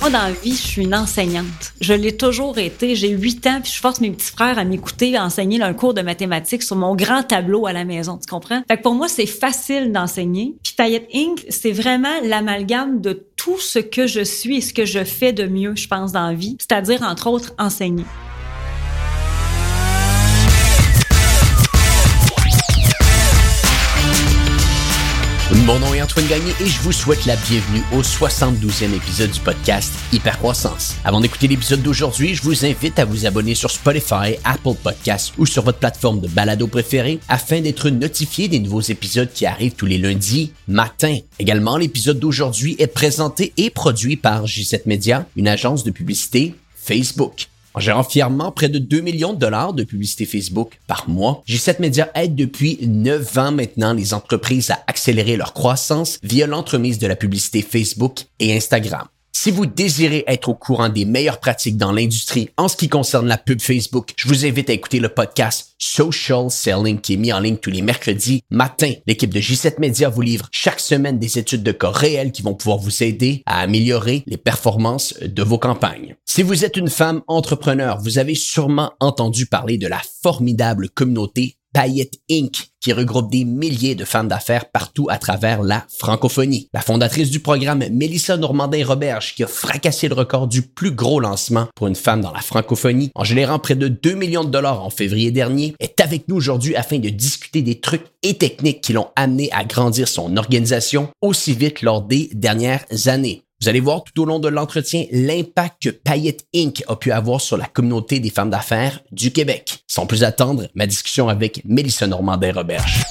Moi, dans la vie, je suis une enseignante. Je l'ai toujours été. J'ai 8 ans, puis je force mes petits frères à m'écouter, à enseigner un cours de mathématiques sur mon grand tableau à la maison, tu comprends? Fait que pour moi, c'est facile d'enseigner. Puis Paillettes Inc., c'est vraiment l'amalgame de tout ce que je suis et ce que je fais de mieux, je pense, dans la vie. C'est-à-dire, entre autres, enseigner. Mon nom est Antoine Gagné et je vous souhaite la bienvenue au 72e épisode du podcast Hypercroissance. Avant d'écouter l'épisode d'aujourd'hui, je vous invite à vous abonner sur Spotify, Apple Podcasts ou sur votre plateforme de balado préférée afin d'être notifié des nouveaux épisodes qui arrivent tous les lundis matin. Également, l'épisode d'aujourd'hui est présenté et produit par J7 Media, une agence de publicité Facebook. En gérant fièrement près de 2 millions de dollars de publicité Facebook par mois, J7 Media aide depuis 9 ans maintenant les entreprises à accélérer leur croissance via l'entremise de la publicité Facebook et Instagram. Si vous désirez être au courant des meilleures pratiques dans l'industrie en ce qui concerne la pub Facebook, je vous invite à écouter le podcast Social Selling qui est mis en ligne tous les mercredis matin. L'équipe de J7 Media vous livre chaque semaine des études de cas réels qui vont pouvoir vous aider à améliorer les performances de vos campagnes. Si vous êtes une femme entrepreneur, vous avez sûrement entendu parler de la formidable communauté Paillettes Inc., qui regroupe des milliers de femmes d'affaires partout à travers la francophonie. La fondatrice du programme, Mélissa Normandin-Roberge, qui a fracassé le record du plus gros lancement pour une femme dans la francophonie en générant près de 2 millions de dollars en février dernier, est avec nous aujourd'hui afin de discuter des trucs et techniques qui l'ont amené à grandir son organisation aussi vite lors des dernières années. Vous allez voir tout au long de l'entretien l'impact que Paillettes Inc. a pu avoir sur la communauté des femmes d'affaires du Québec. Sans plus attendre, ma discussion avec Mélissa Normandin-Roberge.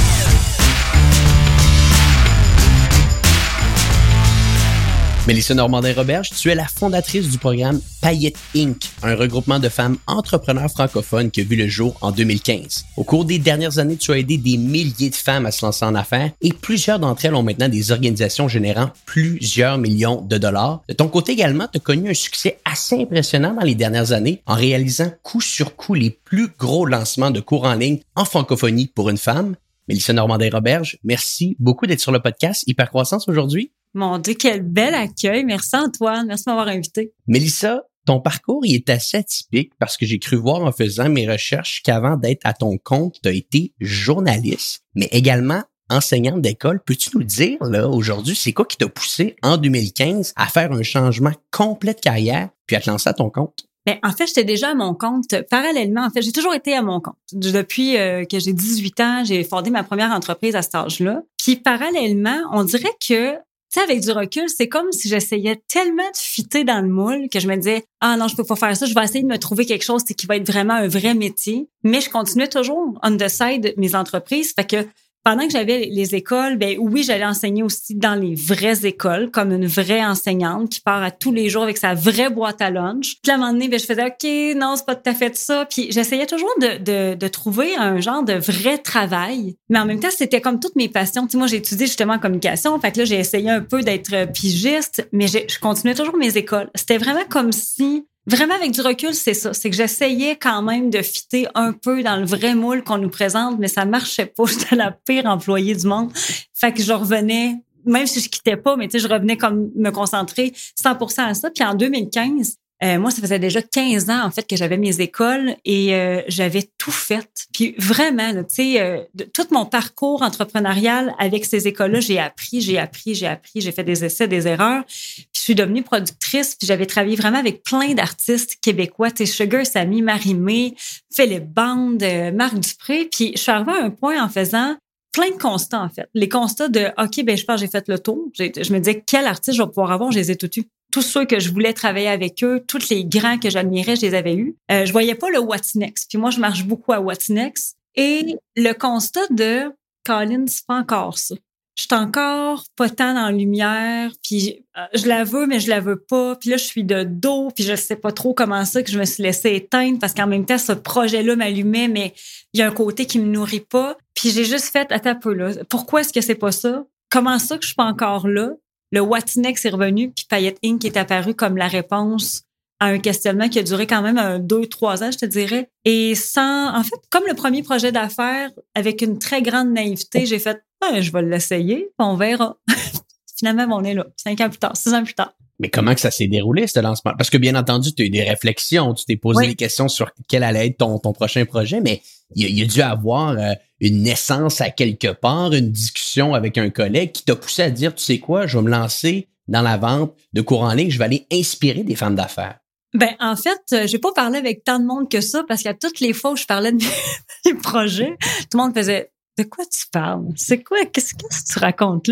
Mélissa Normandin-Roberge, tu es la fondatrice du programme Paillettes Inc., un regroupement de femmes entrepreneurs francophones qui a vu le jour en 2015. Au cours des dernières années, tu as aidé des milliers de femmes à se lancer en affaires et plusieurs d'entre elles ont maintenant des organisations générant plusieurs millions de dollars. De ton côté également, tu as connu un succès assez impressionnant dans les dernières années en réalisant coup sur coup les plus gros lancements de cours en ligne en francophonie pour une femme. Mélissa Normandin-Roberge, merci beaucoup d'être sur le podcast Hypercroissance aujourd'hui. Mon Dieu, quel bel accueil. Merci Antoine. Merci de m'avoir invité. Mélissa, ton parcours il est assez atypique parce que j'ai cru voir en faisant mes recherches qu'avant d'être à ton compte, tu as été journaliste, mais également enseignante d'école. Peux-tu nous dire, là, aujourd'hui, c'est quoi qui t'a poussé en 2015 à faire un changement complet de carrière puis à te lancer à ton compte? Ben, en fait, j'étais déjà à mon compte. Parallèlement, en fait, j'ai toujours été à mon compte. Depuis que j'ai 18 ans, j'ai fondé ma première entreprise à cet âge-là. Puis parallèlement, on dirait que tu sais, avec du recul, c'est comme si j'essayais tellement de fitter dans le moule que je me disais « Ah non, je peux pas faire ça, je vais essayer de me trouver quelque chose qui va être vraiment un vrai métier. » Mais je continuais toujours on the side mes entreprises. Fait que pendant que j'avais les écoles, ben oui, j'allais enseigner aussi dans les vraies écoles, comme une vraie enseignante qui part à tous les jours avec sa vraie boîte à lunch. Puis à un moment donné, ben je faisais OK, non, c'est pas tout à fait ça. Puis j'essayais toujours de trouver un genre de vrai travail, mais en même temps, c'était comme toutes mes passions. Tu sais, moi, j'ai étudié justement en communication, fait que là, j'ai essayé un peu d'être pigiste, mais je continuais toujours mes écoles. C'était vraiment comme si vraiment, avec du recul, c'est ça. C'est que j'essayais quand même de fitter un peu dans le vrai moule qu'on nous présente, mais ça marchait pas. J'étais la pire employée du monde. Fait que je revenais, même si je quittais pas, mais tu sais, je revenais comme me concentrer 100% à ça. Puis en 2015, moi, ça faisait déjà 15 ans, en fait, que j'avais mes écoles et j'avais tout fait. Puis vraiment, tu sais, tout mon parcours entrepreneurial avec ces écoles-là, j'ai appris. J'ai fait des essais, des erreurs. Puis je suis devenue productrice. Puis j'avais travaillé vraiment avec plein d'artistes québécois. Tu sais, Sugar Sammy, Marie-Mé, Philippe Band, Marc Dupré. Puis je suis arrivée à un point en faisant plein de constats, en fait. Les constats de, OK, ben je pense que j'ai fait le tour. Je me disais, quel artiste je vais pouvoir avoir? Je les ai tous eus. Tous ceux que je voulais travailler avec eux, tous les grands que j'admirais, je les avais eus. Je voyais pas le What's Next. Puis moi, je marche beaucoup à What's Next. Et le constat de, Colin, c'est pas encore ça. Je suis encore pas tant dans la lumière, puis je la veux, mais je la veux pas. Puis là, je suis de dos, puis je sais pas trop comment ça que je me suis laissée éteindre parce qu'en même temps, ce projet-là m'allumait, mais il y a un côté qui me nourrit pas. Puis j'ai juste fait, attends un peu là, pourquoi est-ce que c'est pas ça? Comment ça que je suis pas encore là? Le What's Next est revenu, puis Paillettes Inc. est apparu comme la réponse à un questionnement qui a duré quand même 2-3 ans, je te dirais. Et en fait, comme le premier projet d'affaires, avec une très grande naïveté, j'ai fait, je vais l'essayer, on verra. finalement, on est là, 5 ans plus tard, 6 ans plus tard. Mais comment que ça s'est déroulé, ce lancement? Parce que bien entendu, tu as eu des réflexions, tu t'es posé des questions sur quel allait être ton prochain projet, mais il y a dû avoir une naissance à quelque part, une discussion avec un collègue qui t'a poussé à dire, tu sais quoi, je vais me lancer dans la vente de cours en ligne, je vais aller inspirer des femmes d'affaires. Ben, en fait, j'ai pas parlé avec tant de monde que ça parce qu'à toutes les fois où je parlais de mes projets, tout le monde faisait « De quoi tu parles? C'est quoi? Qu'est-ce que tu racontes là? »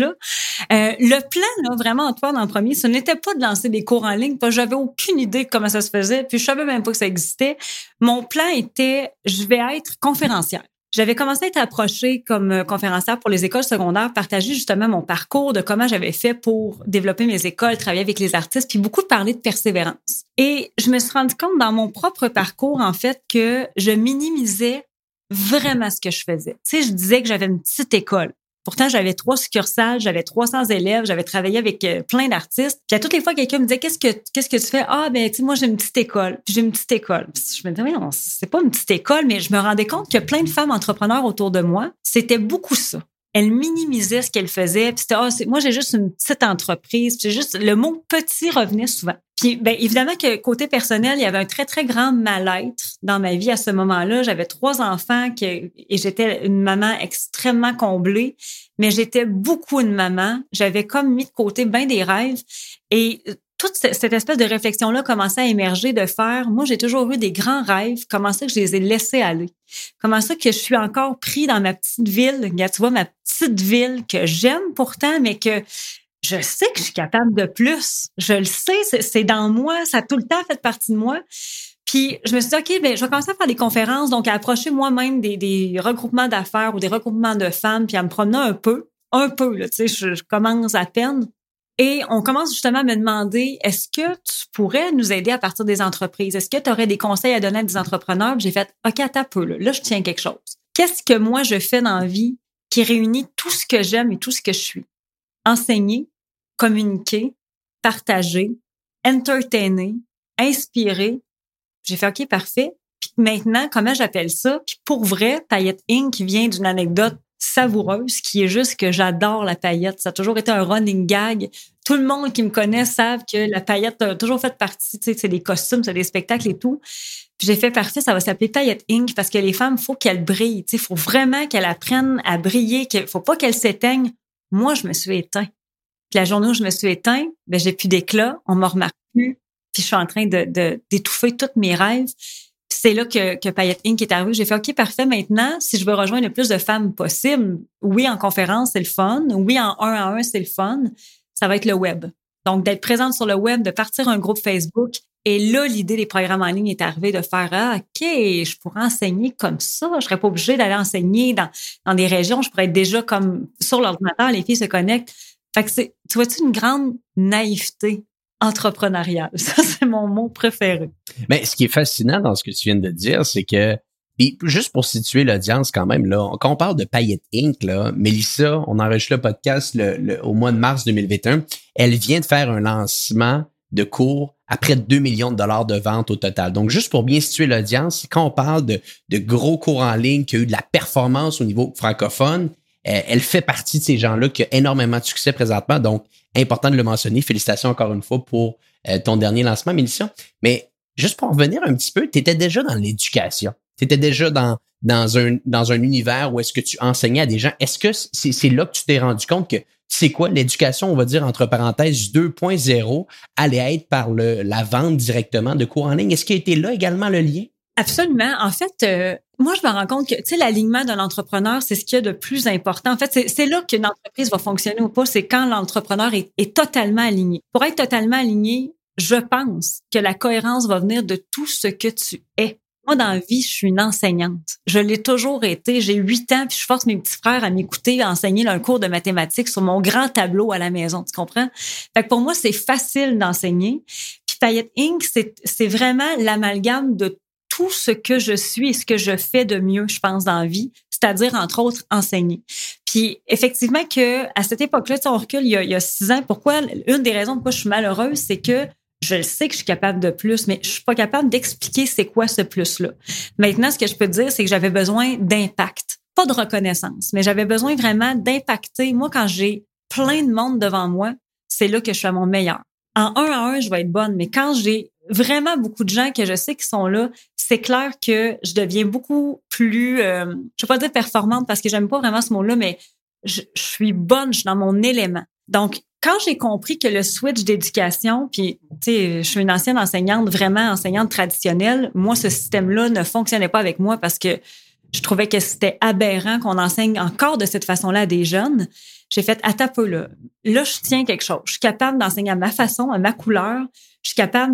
Le plan, là, vraiment, Antoine, en premier, ce n'était pas de lancer des cours en ligne parce que j'avais aucune idée de comment ça se faisait, puis je savais même pas que ça existait. Mon plan était « Je vais être conférencière. » J'avais commencé à être approchée comme conférencière pour les écoles secondaires, partager justement mon parcours de comment j'avais fait pour développer mes écoles, travailler avec les artistes, puis beaucoup parler de persévérance. Et je me suis rendu compte dans mon propre parcours, en fait, que je minimisais vraiment ce que je faisais. Tu sais, je disais que j'avais une petite école. Pourtant, j'avais 3 succursales, j'avais 300 élèves, j'avais travaillé avec plein d'artistes. Puis à toutes les fois, quelqu'un me disait qu'est-ce que tu fais? Ah, ben, tu sais, moi, j'ai une petite école. Puis j'ai une petite école. Puis je me disais, oui, non, c'est pas une petite école, mais je me rendais compte que plein de femmes entrepreneurs autour de moi, c'était beaucoup ça. Elles minimisaient ce qu'elles faisaient. Puis c'était, moi, j'ai juste une petite entreprise. Puis c'est juste, le mot petit revenait souvent. Puis, ben, évidemment que côté personnel, il y avait un très, très grand mal-être dans ma vie à ce moment-là. J'avais 3 enfants et j'étais une maman extrêmement comblée, mais j'étais beaucoup une maman. J'avais comme mis de côté bien des rêves et toute cette espèce de réflexion-là commençait à émerger de faire, moi, j'ai toujours eu des grands rêves. Comment ça que je les ai laissés aller? Comment ça que je suis encore pris dans ma petite ville? Regarde, tu vois, ma petite ville que j'aime pourtant, mais que je sais que je suis capable de plus. Je le sais, c'est dans moi, ça a tout le temps fait partie de moi. Puis je me suis dit, OK, ben je vais commencer à faire des conférences, donc à approcher moi-même des regroupements d'affaires ou des regroupements de femmes, puis à me promener un peu, là, tu sais, je commence à peine. Et on commence justement à me demander, est-ce que tu pourrais nous aider à partir des entreprises? Est-ce que tu aurais des conseils à donner à des entrepreneurs? Puis j'ai fait, OK, attends un peu, là, je tiens quelque chose. Qu'est-ce que moi je fais dans la vie qui réunit tout ce que j'aime et tout ce que je suis? Enseigner, communiquer, partager, entertainer, inspirer. J'ai fait OK, parfait. Puis maintenant, comment j'appelle ça? Puis pour vrai, Paillette Inc. vient d'une anecdote savoureuse qui est juste que j'adore la paillette. Ça a toujours été un running gag. Tout le monde qui me connaît savent que la paillette a toujours fait partie, tu sais, c'est des costumes, c'est des spectacles et tout. Puis j'ai fait parfait, ça va s'appeler Paillette Inc. parce que les femmes, faut qu'elles brillent. Tu sais, faut vraiment qu'elles apprennent à briller, faut pas qu'elles s'éteignent. Moi, je me suis éteint. Puis la journée où je me suis éteint, ben j'ai plus d'éclat, on m'a remarqué plus. Puis je suis en train d'étouffer tous mes rêves. Puis c'est là que Paillette Inc. est arrivé. J'ai fait OK, parfait. Maintenant, si je veux rejoindre le plus de femmes possible, oui, en conférence, c'est le fun. Oui, en 1 à 1, c'est le fun. Ça va être le web. Donc, d'être présente sur le web, de partir un groupe Facebook. Et là, l'idée des programmes en ligne est arrivée de faire OK, je pourrais enseigner comme ça. Je serais pas obligée d'aller enseigner dans des régions. Je pourrais être déjà comme sur l'ordinateur, les filles se connectent. Fait que tu vois-tu une grande naïveté entrepreneuriale. Ça, c'est mon mot préféré. Mais ce qui est fascinant dans ce que tu viens de dire, c'est que, puis juste pour situer l'audience quand même, là, quand on parle de Paillette Inc., là, Mélissa, on enregistre le podcast au mois de mars 2021, elle vient de faire un lancement de cours à près de 2 millions de dollars de ventes au total. Donc, juste pour bien situer l'audience, quand on parle de gros cours en ligne qui a eu de la performance au niveau francophone, elle fait partie de ces gens-là qui ont énormément de succès présentement. Donc, important de le mentionner. Félicitations encore une fois pour ton dernier lancement, Mélissa. Mais juste pour revenir un petit peu, tu étais déjà dans l'éducation. Tu étais déjà dans un univers où est-ce que tu enseignais à des gens. Est-ce que c'est là que tu t'es rendu compte que c'est quoi l'éducation, on va dire entre parenthèses 2.0, allait être par la vente directement de cours en ligne? Est-ce qu'il a été là également le lien? Absolument. En fait, moi, je me rends compte que, tu sais, l'alignement d'un entrepreneur, c'est ce qu'il y a de plus important. En fait, c'est là qu'une entreprise va fonctionner ou pas. C'est quand l'entrepreneur est totalement aligné. Pour être totalement aligné, je pense que la cohérence va venir de tout ce que tu es. Moi, dans la vie, je suis une enseignante. Je l'ai toujours été. J'ai 8 ans, puis je force mes petits frères à m'écouter, à enseigner un cours de mathématiques sur mon grand tableau à la maison. Tu comprends? Fait que pour moi, c'est facile d'enseigner. Puis Paillette Inc., c'est vraiment l'amalgame de tout ce que je suis et ce que je fais de mieux, je pense, dans la vie, c'est-à-dire, entre autres, enseigner. Puis, effectivement, que à cette époque-là, on recule il y a 6 ans, une des raisons pourquoi je suis malheureuse, c'est que je sais que je suis capable de plus, mais je suis pas capable d'expliquer c'est quoi ce plus-là. Maintenant, ce que je peux te dire, c'est que j'avais besoin d'impact. Pas de reconnaissance, mais j'avais besoin vraiment d'impacter. Moi, quand j'ai plein de monde devant moi, c'est là que je suis à mon meilleur. En 1-à-1, je vais être bonne, mais quand j'ai vraiment beaucoup de gens que je sais qui sont là, c'est clair que je deviens beaucoup plus, je vais pas dire performante parce que j'aime pas vraiment ce mot-là, mais je suis bonne, je suis dans mon élément. Donc, quand j'ai compris que le switch d'éducation, puis tu sais, je suis une ancienne enseignante, vraiment enseignante traditionnelle, moi, ce système-là ne fonctionnait pas avec moi parce que je trouvais que c'était aberrant qu'on enseigne encore de cette façon-là à des jeunes. J'ai fait, attends un peu là. Là, je tiens quelque chose. Je suis capable d'enseigner à ma façon, à ma couleur. Je suis capable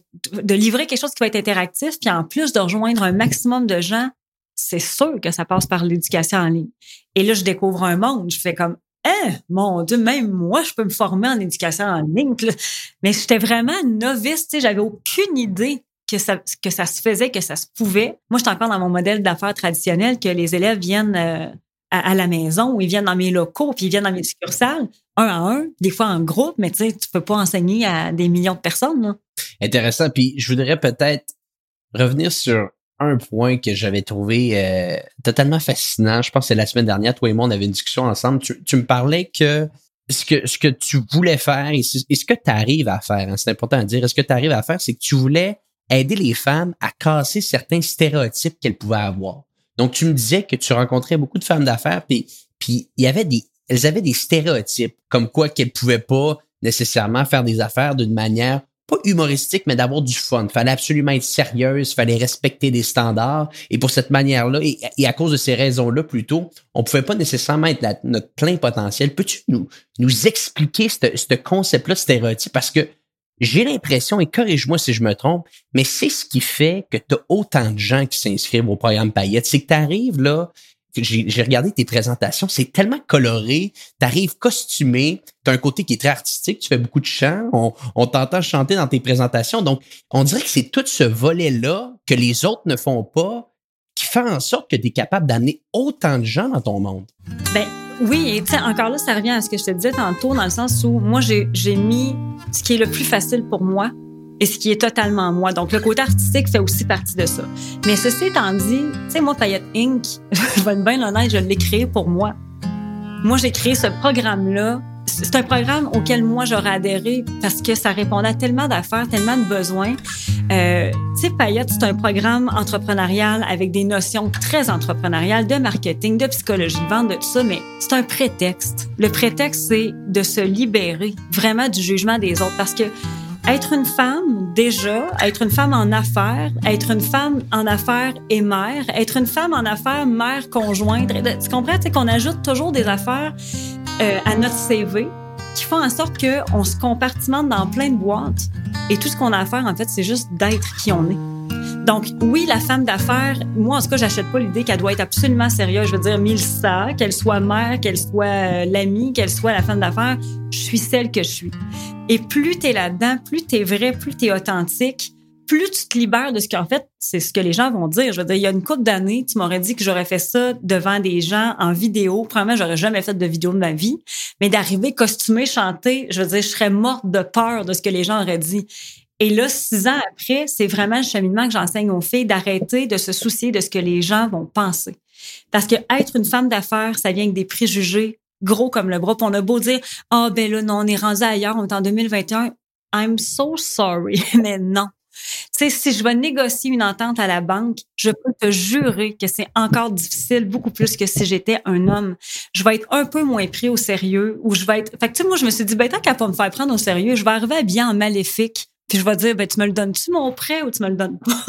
de livrer quelque chose qui va être interactif. Puis en plus de rejoindre un maximum de gens, c'est sûr que ça passe par l'éducation en ligne. Et là, je découvre un monde. Je fais comme, mon Dieu, même moi, je peux me former en éducation en ligne. Mais j'étais vraiment novice. Tu sais, j'avais aucune idée que ça se faisait, que ça se pouvait. Moi, je suis encore dans mon modèle d'affaires traditionnel que les élèves viennent à la maison ou ils viennent dans mes locaux puis ils viennent dans mes succursales, 1-à-1, des fois en groupe, mais tu sais, tu peux pas enseigner à des millions de personnes, là. Intéressant. Puis je voudrais peut-être revenir sur un point que j'avais trouvé totalement fascinant. Je pense que c'est la semaine dernière, toi et moi, on avait une discussion ensemble. Tu me parlais que ce que tu voulais faire et ce que tu arrives à faire, hein, c'est important à dire, ce que tu arrives à faire, c'est que tu voulais aider les femmes à casser certains stéréotypes qu'elles pouvaient avoir. Donc, tu me disais que tu rencontrais beaucoup de femmes d'affaires, puis il y avait elles avaient des stéréotypes, comme quoi qu'elles pouvaient pas nécessairement faire des affaires d'une manière pas humoristique, mais d'avoir du fun. Fallait absolument être sérieuse, fallait respecter des standards. Et pour cette manière-là, et à cause de ces raisons-là plutôt, on pouvait pas nécessairement être notre plein potentiel. Peux-tu nous expliquer ce concept-là de stéréotype? Parce que j'ai l'impression, et corrige-moi si je me trompe, mais c'est ce qui fait que tu as autant de gens qui s'inscrivent au programme Paillettes. C'est que tu arrives là, j'ai regardé tes présentations, c'est tellement coloré, tu arrives costumé, tu as un côté qui est très artistique, tu fais beaucoup de chants, on t'entend chanter dans tes présentations. Donc, on dirait que c'est tout ce volet-là que les autres ne font pas qui fait en sorte que tu es capable d'amener autant de gens dans ton monde. Ben oui, et tu sais, encore là, ça revient à ce que je te disais tantôt, dans le sens où moi, j'ai mis ce qui est le plus facile pour moi et ce qui est totalement moi. Donc, le côté artistique fait aussi partie de ça. Mais ceci étant dit, tu sais, moi, Paillettes Inc., je vais être bien honnête, je l'ai créé pour moi. Moi, j'ai créé ce programme-là. C'est un programme auquel moi, j'aurais adhéré parce que ça répondait à tellement d'affaires, tellement de besoins. Tu sais, Paillettes, c'est un programme entrepreneurial avec des notions très entrepreneuriales de marketing, de psychologie, de vente, de tout ça, mais c'est un prétexte. Le prétexte, c'est de se libérer vraiment du jugement des autres parce que être une femme, déjà, être une femme en affaires et mère, être une femme en affaires, mère conjointe, tu comprends? Tu sais, qu'on ajoute toujours des affaires à notre CV qui font en sorte qu'on se compartimente dans plein de boîtes et tout ce qu'on a à faire, en fait, c'est juste d'être qui on est. Donc, oui, la femme d'affaires, moi, en tout cas, j'achète pas l'idée qu'elle doit être absolument sérieuse. Je veux dire, Mélissa, qu'elle soit mère, qu'elle soit l'amie, qu'elle soit la femme d'affaires, je suis celle que je suis. Et plus t'es là-dedans, plus t'es vrai, plus t'es authentique, plus tu te libères de ce qu'en fait, c'est ce que les gens vont dire. Je veux dire, il y a une couple d'années, tu m'aurais dit que j'aurais fait ça devant des gens en vidéo. Premièrement, j'aurais jamais fait de vidéo de ma vie. Mais d'arriver costumée, chanter, je veux dire, je serais morte de peur de ce que les gens auraient dit. Et là, 6 ans après, c'est vraiment le cheminement que j'enseigne aux filles d'arrêter de se soucier de ce que les gens vont penser. Parce que être une femme d'affaires, ça vient avec des préjugés gros comme le bras. Puis on a beau dire, ben là, non, on est rendu ailleurs, on est en 2021. I'm so sorry, mais non. Tu sais, si je vais négocier une entente à la banque, je peux te jurer que c'est encore difficile, beaucoup plus que si j'étais un homme. Je vais être un peu moins pris au sérieux, ou je vais être... Fait que tu sais, moi, je me suis dit, tant qu'à pas me faire prendre au sérieux, je vais arriver habillée en maléfique, puis je vais dire, tu me le donnes-tu mon prêt ou tu me le donnes pas?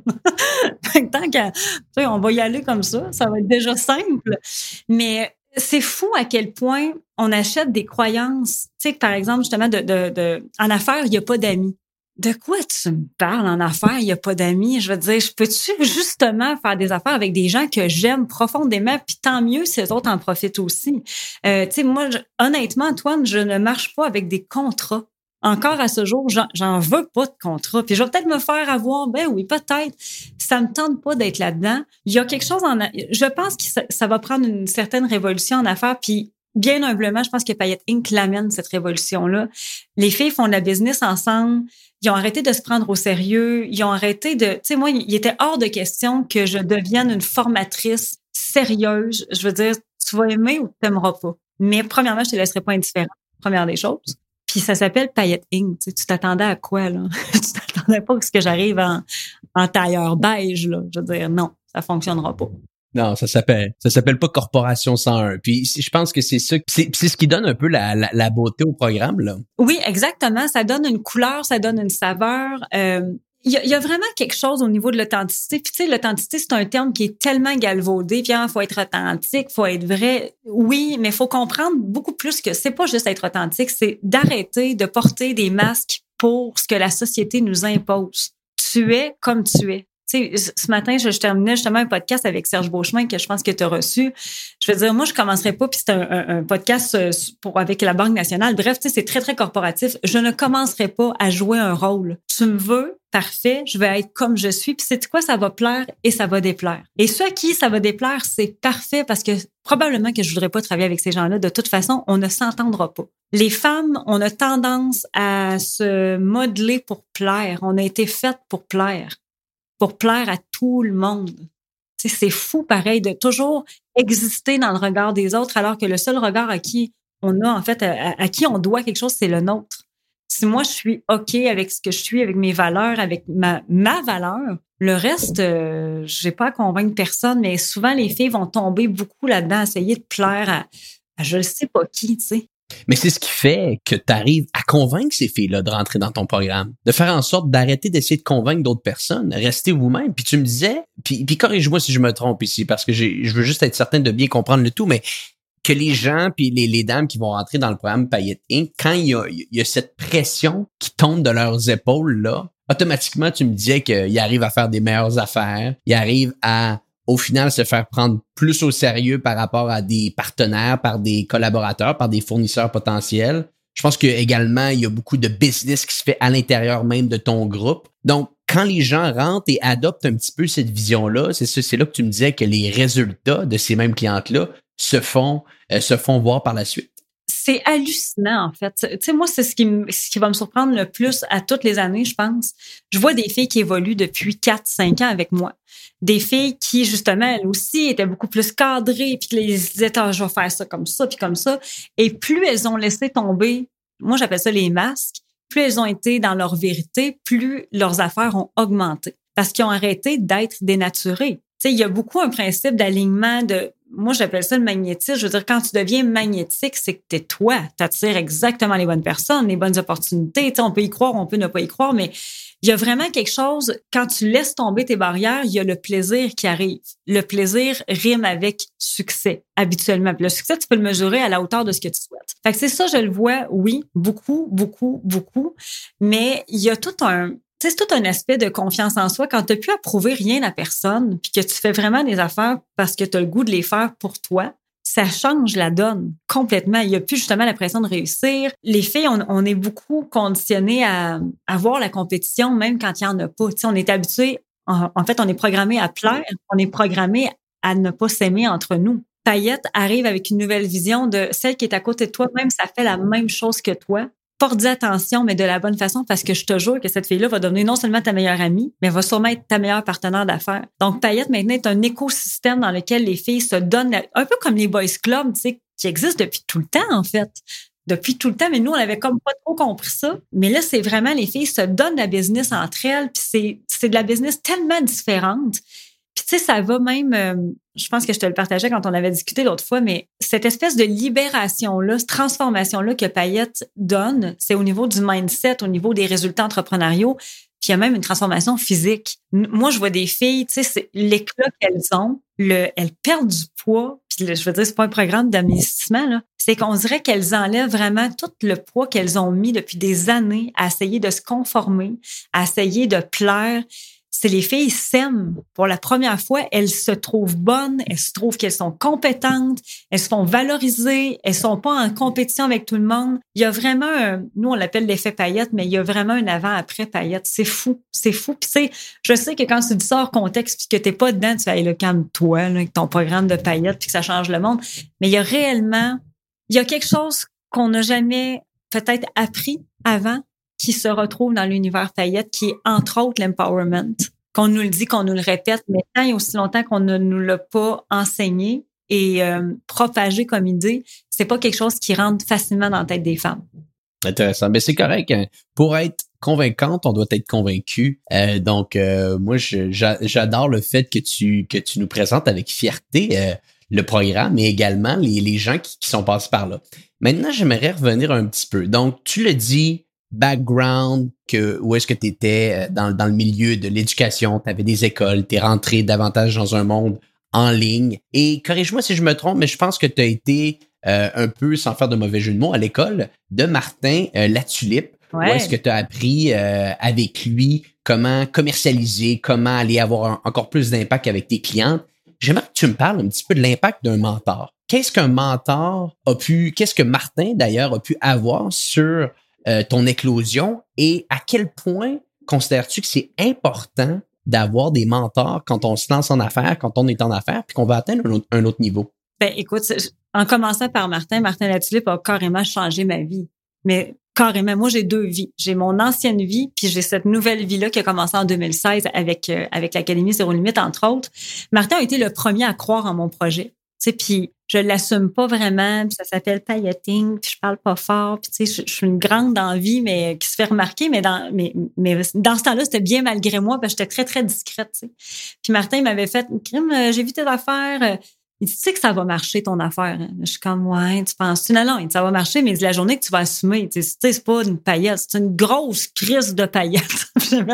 Fait que tant qu'à... Tu sais, on va y aller comme ça va être déjà simple. Mais c'est fou à quel point on achète des croyances. Tu sais, par exemple, justement, en affaires, il n'y a pas d'amis. De quoi tu me parles en affaires? Il n'y a pas d'amis. Je veux dire, je peux-tu justement faire des affaires avec des gens que j'aime profondément, puis tant mieux si les autres en profitent aussi. Tu sais, moi, honnêtement, Antoine, je ne marche pas avec des contrats. Encore à ce jour, j'en veux pas de contrat. Puis je vais peut-être me faire avoir, ben oui, peut-être. Ça me tente pas d'être là-dedans. Il y a quelque chose je pense que ça va prendre une certaine révolution en affaires, puis bien humblement, je pense que Paillettes Inc. l'amène, cette révolution-là. Les filles font de la business ensemble. Ils ont arrêté de se prendre au sérieux. Ils ont arrêté de... Tu sais, moi, il était hors de question que je devienne une formatrice sérieuse. Je veux dire, tu vas aimer ou tu t'aimeras pas. Mais premièrement, je te laisserai pas indifférent. Première des choses. Puis ça s'appelle Paillettes Inc. Tu t'attendais à quoi, là? Tu t'attendais pas à ce que j'arrive en tailleur beige, là. Je veux dire, non, ça fonctionnera pas. Non, ça s'appelle pas Corporation 101. Puis je pense que c'est ça, c'est ce qui donne un peu la beauté au programme, là. Oui, exactement. Ça donne une couleur, ça donne une saveur. Il y a vraiment quelque chose au niveau de l'authenticité. Puis tu sais, l'authenticité, c'est un terme qui est tellement galvaudé. Puis faut être authentique, faut être vrai. Oui, mais faut comprendre beaucoup plus que c'est pas juste être authentique, c'est d'arrêter de porter des masques pour ce que la société nous impose. Tu es comme tu es. Tu sais, ce matin, je terminais justement un podcast avec Serge Beauchemin que je pense que tu as reçu. Je veux dire, moi, je commencerai pas, puis c'est un podcast avec la Banque nationale. Bref, tu sais, c'est très, très corporatif. Je ne commencerai pas à jouer un rôle. Tu me veux, parfait, je vais être comme je suis. Puis c'est quoi, ça va plaire et ça va déplaire. Et ceux à qui ça va déplaire, c'est parfait parce que probablement que je voudrais pas travailler avec ces gens-là. De toute façon, on ne s'entendra pas. Les femmes, on a tendance à se modeler pour plaire. On a été faites pour plaire à tout le monde. Tu sais, c'est fou, pareil, de toujours exister dans le regard des autres, alors que le seul regard à qui on a, en fait, à qui on doit quelque chose, c'est le nôtre. Si moi, je suis OK avec ce que je suis, avec mes valeurs, avec ma valeur, le reste, j'ai pas à convaincre personne, mais souvent, les filles vont tomber beaucoup là-dedans, essayer de plaire à je ne sais pas qui, tu sais. Mais c'est ce qui fait que tu arrives à convaincre ces filles-là de rentrer dans ton programme, de faire en sorte d'arrêter d'essayer de convaincre d'autres personnes, rester vous-même. Puis tu me disais, puis corrige-moi si je me trompe ici, parce que je veux juste être certain de bien comprendre le tout, mais que les gens puis les dames qui vont rentrer dans le programme Paillettes Inc., quand il y a cette pression qui tombe de leurs épaules là, automatiquement tu me disais qu'ils arrivent à faire des meilleures affaires, ils arrivent à au final, se faire prendre plus au sérieux par rapport à des partenaires, par des collaborateurs, par des fournisseurs potentiels. Je pense qu'également, il y a beaucoup de business qui se fait à l'intérieur même de ton groupe. Donc, quand les gens rentrent et adoptent un petit peu cette vision-là, c'est là que tu me disais que les résultats de ces mêmes clientes-là se font voir par la suite. C'est hallucinant, en fait. Tu sais, moi, c'est ce qui va me surprendre le plus à toutes les années, je pense. Je vois des filles qui évoluent depuis 4-5 ans avec moi. Des filles qui, justement, elles aussi, étaient beaucoup plus cadrées, puis qui les disaient, ah, je vais faire ça, puis comme ça. Et plus elles ont laissé tomber, moi, j'appelle ça les masques, plus elles ont été dans leur vérité, plus leurs affaires ont augmenté. Parce qu'ils ont arrêté d'être dénaturées. Tu sais, il y a beaucoup un principe d'alignement moi, j'appelle ça le magnétisme. Je veux dire, quand tu deviens magnétique, c'est que t'es toi. T'attires exactement les bonnes personnes, les bonnes opportunités. Tu sais, on peut y croire, on peut ne pas y croire, mais il y a vraiment quelque chose, quand tu laisses tomber tes barrières, il y a le plaisir qui arrive. Le plaisir rime avec succès, habituellement. Puis le succès, tu peux le mesurer à la hauteur de ce que tu souhaites. Fait que c'est ça, je le vois, oui, beaucoup, beaucoup, beaucoup. Mais il y a tout un aspect de confiance en soi quand tu n'as plus à prouver rien à personne puis que tu fais vraiment des affaires parce que tu as le goût de les faire pour toi. Ça change la donne complètement. Il n'y a plus justement la pression de réussir. Les filles, on est beaucoup conditionnées à voir la compétition même quand il n'y en a pas. Tu sais, on est habitué, en fait, on est programmé à plaire, on est programmé à ne pas s'aimer entre nous. Paillette arrive avec une nouvelle vision de celle qui est à côté de toi, même ça fait la même chose que toi. Porte-y attention, mais de la bonne façon, parce que je te jure que cette fille-là va devenir non seulement ta meilleure amie, mais va sûrement être ta meilleure partenaire d'affaires. Donc, Paillette, maintenant, est un écosystème dans lequel les filles se donnent, un peu comme les boys clubs, tu sais, qui existent depuis tout le temps, en fait. Depuis tout le temps, mais nous, on avait comme pas trop compris ça. Mais là, c'est vraiment, les filles se donnent la business entre elles, puis c'est de la business tellement différente. Puis tu sais, ça va même, je pense que je te le partageais quand on avait discuté l'autre fois, mais cette espèce de libération-là, cette transformation-là que Paillette donne, c'est au niveau du mindset, au niveau des résultats entrepreneuriaux, puis il y a même une transformation physique. Moi, je vois des filles, tu sais, c'est l'éclat qu'elles ont, elles perdent du poids, puis je veux dire, c'est pas un programme d'investissement, là. C'est qu'on dirait qu'elles enlèvent vraiment tout le poids qu'elles ont mis depuis des années à essayer de se conformer, à essayer de plaire. C'est les filles s'aiment pour la première fois, elles se trouvent bonnes, elles se trouvent qu'elles sont compétentes, elles se font valoriser, elles sont pas en compétition avec tout le monde. Il y a vraiment nous on l'appelle l'effet Paillette, mais il y a vraiment un avant-après Paillette. C'est fou. Puis tu sais, je sais que quand tu dis ça hors contexte puis que t'es pas dedans, tu fais le calme-toi là, avec ton programme de Paillette puis que ça change le monde. Mais il y a quelque chose qu'on n'a jamais peut-être appris avant, qui se retrouve dans l'univers Paillette, qui est entre autres l'empowerment. Qu'on nous le dit, qu'on nous le répète, mais tant et aussi longtemps qu'on ne nous l'a pas enseigné, et propagé comme idée, c'est pas quelque chose qui rentre facilement dans la tête des femmes. Intéressant. Ben c'est correct. Hein. Pour être convaincante, on doit être convaincu. Donc, moi, j'adore le fait que tu nous présentes avec fierté le programme, mais également les gens qui sont passés par là. Maintenant, j'aimerais revenir un petit peu. Donc, tu le dis, background, où est-ce que tu étais dans le milieu de l'éducation, tu avais des écoles, tu es rentré davantage dans un monde en ligne. Et corrige-moi si je me trompe, mais je pense que tu as été un peu, sans faire de mauvais jeu de mots, à l'école de Martin Latulippe. Ouais. Où est-ce que tu as appris avec lui comment commercialiser, comment aller avoir encore plus d'impact avec tes clientes? J'aimerais que tu me parles un petit peu de l'impact d'un mentor. Qu'est-ce qu'un mentor qu'est-ce que Martin d'ailleurs a pu avoir sur ton éclosion et à quel point considères-tu que c'est important d'avoir des mentors quand on se lance en affaires, quand on est en affaires, puis qu'on va atteindre un autre niveau? Ben, écoute, en commençant par Martin Latulippe a carrément changé ma vie. Mais carrément, moi, j'ai 2 vies. J'ai mon ancienne vie, puis j'ai cette nouvelle vie-là qui a commencé en 2016 avec l'Académie Zéro Limite, entre autres. Martin a été le premier à croire en mon projet. Tu sais, puis je l'assume pas vraiment, puis ça s'appelle pailleting, puis je parle pas fort, puis tu sais, je suis une grande dans la vie, mais qui se fait remarquer, mais dans ce temps-là, c'était bien malgré moi, parce que j'étais très, très discrète, tu sais. Puis Martin m'avait fait, j'ai vu tes affaires, il dit, tu sais que ça va marcher, ton affaire. Hein? Je suis comme, ouais, tu penses-tu? Non, il dit, ça va marcher, mais il dit, la journée que tu vas assumer, tu sais, c'est pas une paillette, c'est une grosse crise de paillettes.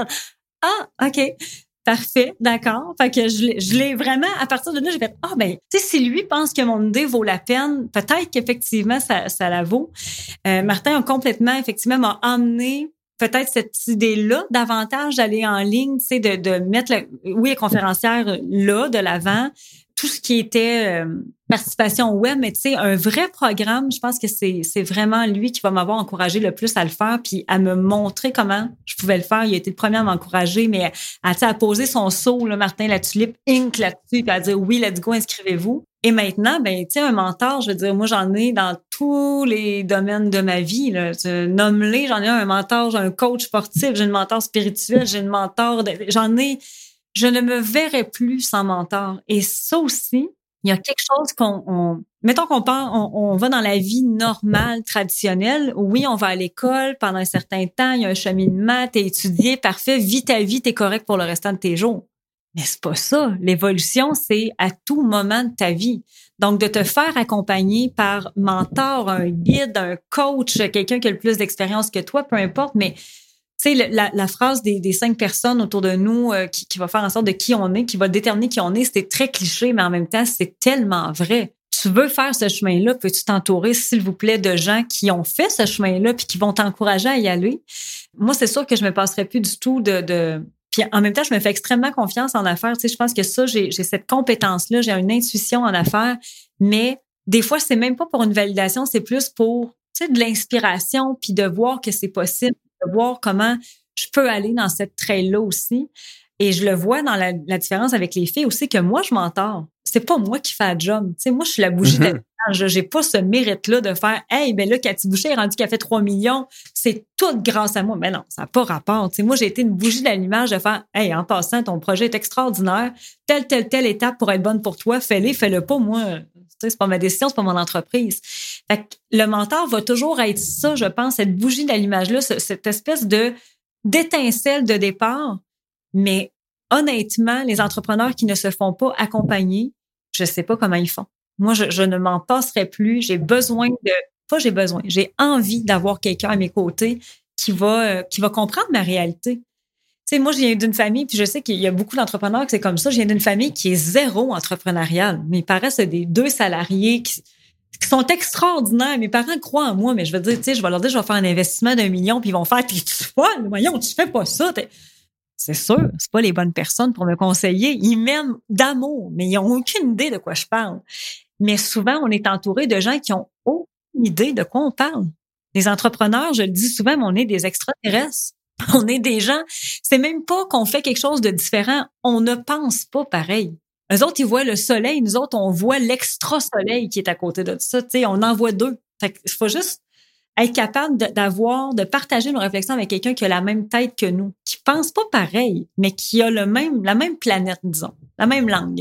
OK, parfait, d'accord. Fait que je l'ai vraiment, à partir de là, j'ai fait, tu sais, si lui pense que mon idée vaut la peine, peut-être qu'effectivement, ça la vaut. Martin a complètement, effectivement, m'a emmené peut-être cette idée-là davantage d'aller en ligne, tu sais, de mettre, les conférencières là, de l'avant, tout ce qui était participation web, mais tu sais, un vrai programme, je pense que c'est vraiment lui qui va m'avoir encouragé le plus à le faire, puis à me montrer comment je pouvais le faire. Il a été le premier à m'encourager, mais à poser son sceau, là, Martin Latulippe, Inc. là-dessus, puis à dire oui, let's go, inscrivez-vous. Et maintenant, ben, tu sais, un mentor, je veux dire, moi, j'en ai dans tous les domaines de ma vie, là. Nomme-les, j'en ai un mentor, j'ai un coach sportif, j'ai une mentor spirituel, j'ai une mentor, je ne me verrais plus sans mentor. Et ça aussi, il y a quelque chose mettons qu'on part, on va dans la vie normale, traditionnelle. Oui, on va à l'école pendant un certain temps, il y a un cheminement, t'es étudié, parfait, vis ta vie, t'es correct pour le restant de tes jours. Mais c'est pas ça. L'évolution, c'est à tout moment de ta vie. Donc, de te faire accompagner par mentor, un guide, un coach, quelqu'un qui a le plus d'expérience que toi, peu importe, mais tu sais, la phrase des 5 personnes autour de nous qui va faire en sorte de qui on est, qui va déterminer qui on est, c'était très cliché, mais en même temps, c'est tellement vrai. Tu veux faire ce chemin-là, peux-tu t'entourer, s'il vous plaît, de gens qui ont fait ce chemin-là puis qui vont t'encourager à y aller? Moi, c'est sûr que je me passerais plus du tout Puis en même temps, je me fais extrêmement confiance en affaires. Tu sais, je pense que ça, j'ai cette compétence-là, j'ai une intuition en affaires, mais des fois, c'est même pas pour une validation, c'est plus pour, tu sais, de l'inspiration puis de voir que c'est possible, de voir comment je peux aller dans cette trail-là aussi. Et je le vois dans la différence avec les filles aussi, que moi, je m'entends. C'est pas moi qui fais le job. Tu sais, moi, je suis la bougie d'allumage. J'ai pas ce mérite-là de faire « Hey, ben là, Cathy Boucher est rendue qu'elle fait 3 millions. C'est tout grâce à moi. » Mais non, ça n'a pas rapport. Tu sais, moi, j'ai été une bougie d'allumage de faire « Hey, en passant, ton projet est extraordinaire. Telle étape pour être bonne pour toi. Fais-le pas. Moi, tu sais, c'est pas ma décision, c'est pas mon entreprise. » Fait que le mentor va toujours être ça, je pense, cette bougie d'allumage-là, cette espèce d'étincelle de départ. Mais honnêtement, les entrepreneurs qui ne se font pas accompagner, je sais pas comment ils font. Moi, je ne m'en passerai plus. J'ai envie d'avoir quelqu'un à mes côtés qui va comprendre ma réalité. Tu sais, moi, je viens d'une famille, puis je sais qu'il y a beaucoup d'entrepreneurs que c'est comme ça. Je viens d'une famille qui est zéro entrepreneuriale. Mes parents, c'est des 2 salariés qui sont extraordinaires. Mes parents croient en moi, mais je veux dire, tu sais, je vais leur dire, je vais faire un investissement d'1 million, puis ils vont faire, t'es folle, voyons, tu fais pas ça. C'est sûr, c'est pas les bonnes personnes pour me conseiller. Ils m'aiment d'amour, mais ils ont aucune idée de quoi je parle. Mais souvent, on est entouré de gens qui ont aucune idée de quoi on parle. Les entrepreneurs, je le dis souvent, mais on est des extraterrestres. On est des gens, c'est même pas qu'on fait quelque chose de différent. On ne pense pas pareil. Eux autres, ils voient le soleil. Nous autres, on voit l'extra-soleil qui est à côté de ça. Tu sais, on en voit 2. Fait qu'il faut juste être capable de partager nos réflexions avec quelqu'un qui a la même tête que nous, qui pense pas pareil, mais qui a la même planète, disons, la même langue. Puis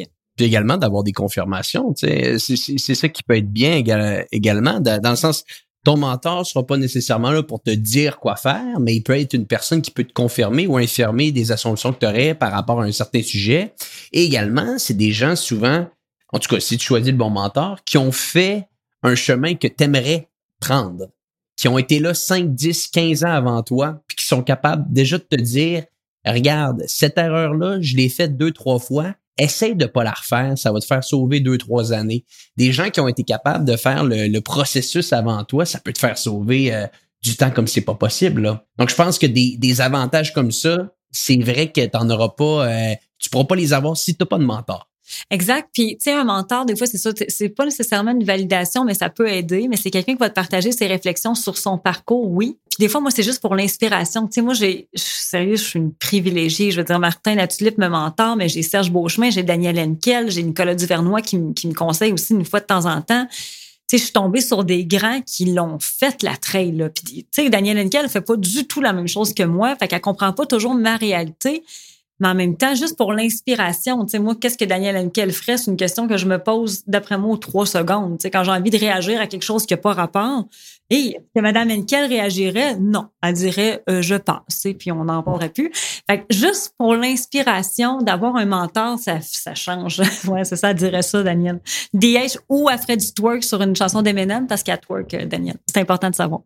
puis également d'avoir des confirmations. Tu sais, c'est ça qui peut être bien également, dans le sens, ton mentor sera pas nécessairement là pour te dire quoi faire, mais il peut être une personne qui peut te confirmer ou infirmer des assumptions que tu aurais par rapport à un certain sujet. Et également, c'est des gens souvent, en tout cas, si tu choisis le bon mentor, qui ont fait un chemin que tu aimerais prendre, qui ont été là 5, 10, 15 ans avant toi, puis qui sont capables déjà de te dire, regarde, cette erreur-là, je l'ai faite 2, 3 fois, essaye de pas la refaire, ça va te faire sauver 2, 3 années. Des gens qui ont été capables de faire le processus avant toi, ça peut te faire sauver du temps comme c'est pas possible, là. Donc, je pense que des avantages comme ça, c'est vrai que t'en auras pas, tu pourras pas les avoir si t'as pas de mentor. Exact. Puis, tu sais, un mentor, des fois, c'est ça, c'est pas nécessairement une validation, mais ça peut aider. Mais c'est quelqu'un qui va te partager ses réflexions sur son parcours, oui. Puis des fois, moi, c'est juste pour l'inspiration. Tu sais, moi, sérieux, je suis une privilégiée. Je veux dire, Martin Latulippe me mentor, mais j'ai Serge Beauchemin, j'ai Daniel Henkel, j'ai Nicolas Duvernois qui me conseille aussi une fois de temps en temps. Tu sais, je suis tombée sur des grands qui l'ont fait, la trail, là. Puis, tu sais, Daniel Henkel fait pas du tout la même chose que moi. Fait qu'elle comprend pas toujours ma réalité. Mais en même temps, juste pour l'inspiration, tu sais, moi, qu'est-ce que Daniel Henkel ferait? C'est une question que je me pose, d'après moi, aux 3 secondes. Tu sais, quand j'ai envie de réagir à quelque chose qui n'a pas rapport. Et que Mme Henkel réagirait? Non. Elle dirait, je passe. Puis on n'en parlerait plus. Fait que juste pour l'inspiration, d'avoir un mentor, ça change. Ouais, c'est ça, elle dirait ça, Daniel. DH ou elle ferait du twerk sur une chanson d'Eminem parce qu'elle twerk, Daniel. C'est important de savoir.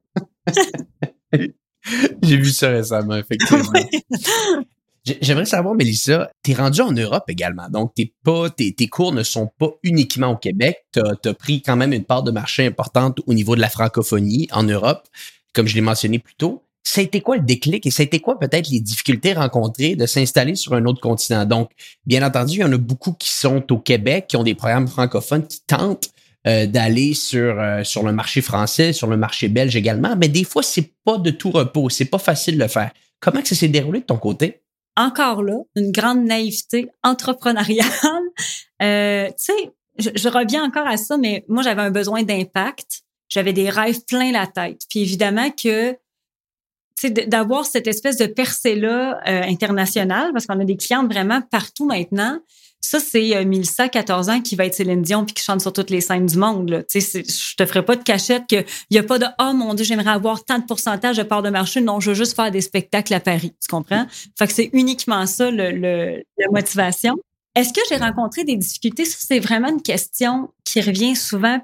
J'ai vu ça récemment, effectivement. Oui. J'aimerais savoir, Mélissa, t'es rendue en Europe également. Donc, tes cours ne sont pas uniquement au Québec. T'as pris quand même une part de marché importante au niveau de la francophonie en Europe, comme je l'ai mentionné plus tôt. Ça a été quoi le déclic et ça a été quoi peut-être les difficultés rencontrées de s'installer sur un autre continent? Donc, bien entendu, il y en a beaucoup qui sont au Québec, qui ont des programmes francophones, qui tentent d'aller sur le marché français, sur le marché belge également. Mais des fois, c'est pas de tout repos. C'est pas facile de le faire. Comment que ça s'est déroulé de ton côté? Encore là, une grande naïveté entrepreneuriale. Tu sais, je reviens encore à ça, mais moi, j'avais un besoin d'impact. J'avais des rêves plein la tête. Puis évidemment que, tu sais, d'avoir cette espèce de percée-là internationale, parce qu'on a des clientes vraiment partout maintenant. Ça, c'est Mélissa, 14 ans, qui va être Céline Dion puis qui chante sur toutes les scènes du monde. Là. Tu sais, je te ferai pas de cachette qu'il y a pas de « Oh mon Dieu, j'aimerais avoir tant de pourcentage de part de marché. » Non, je veux juste faire des spectacles à Paris. Tu comprends? Fait que c'est uniquement ça, la motivation. Est-ce que j'ai rencontré des difficultés? Ça, c'est vraiment une question qui revient souvent.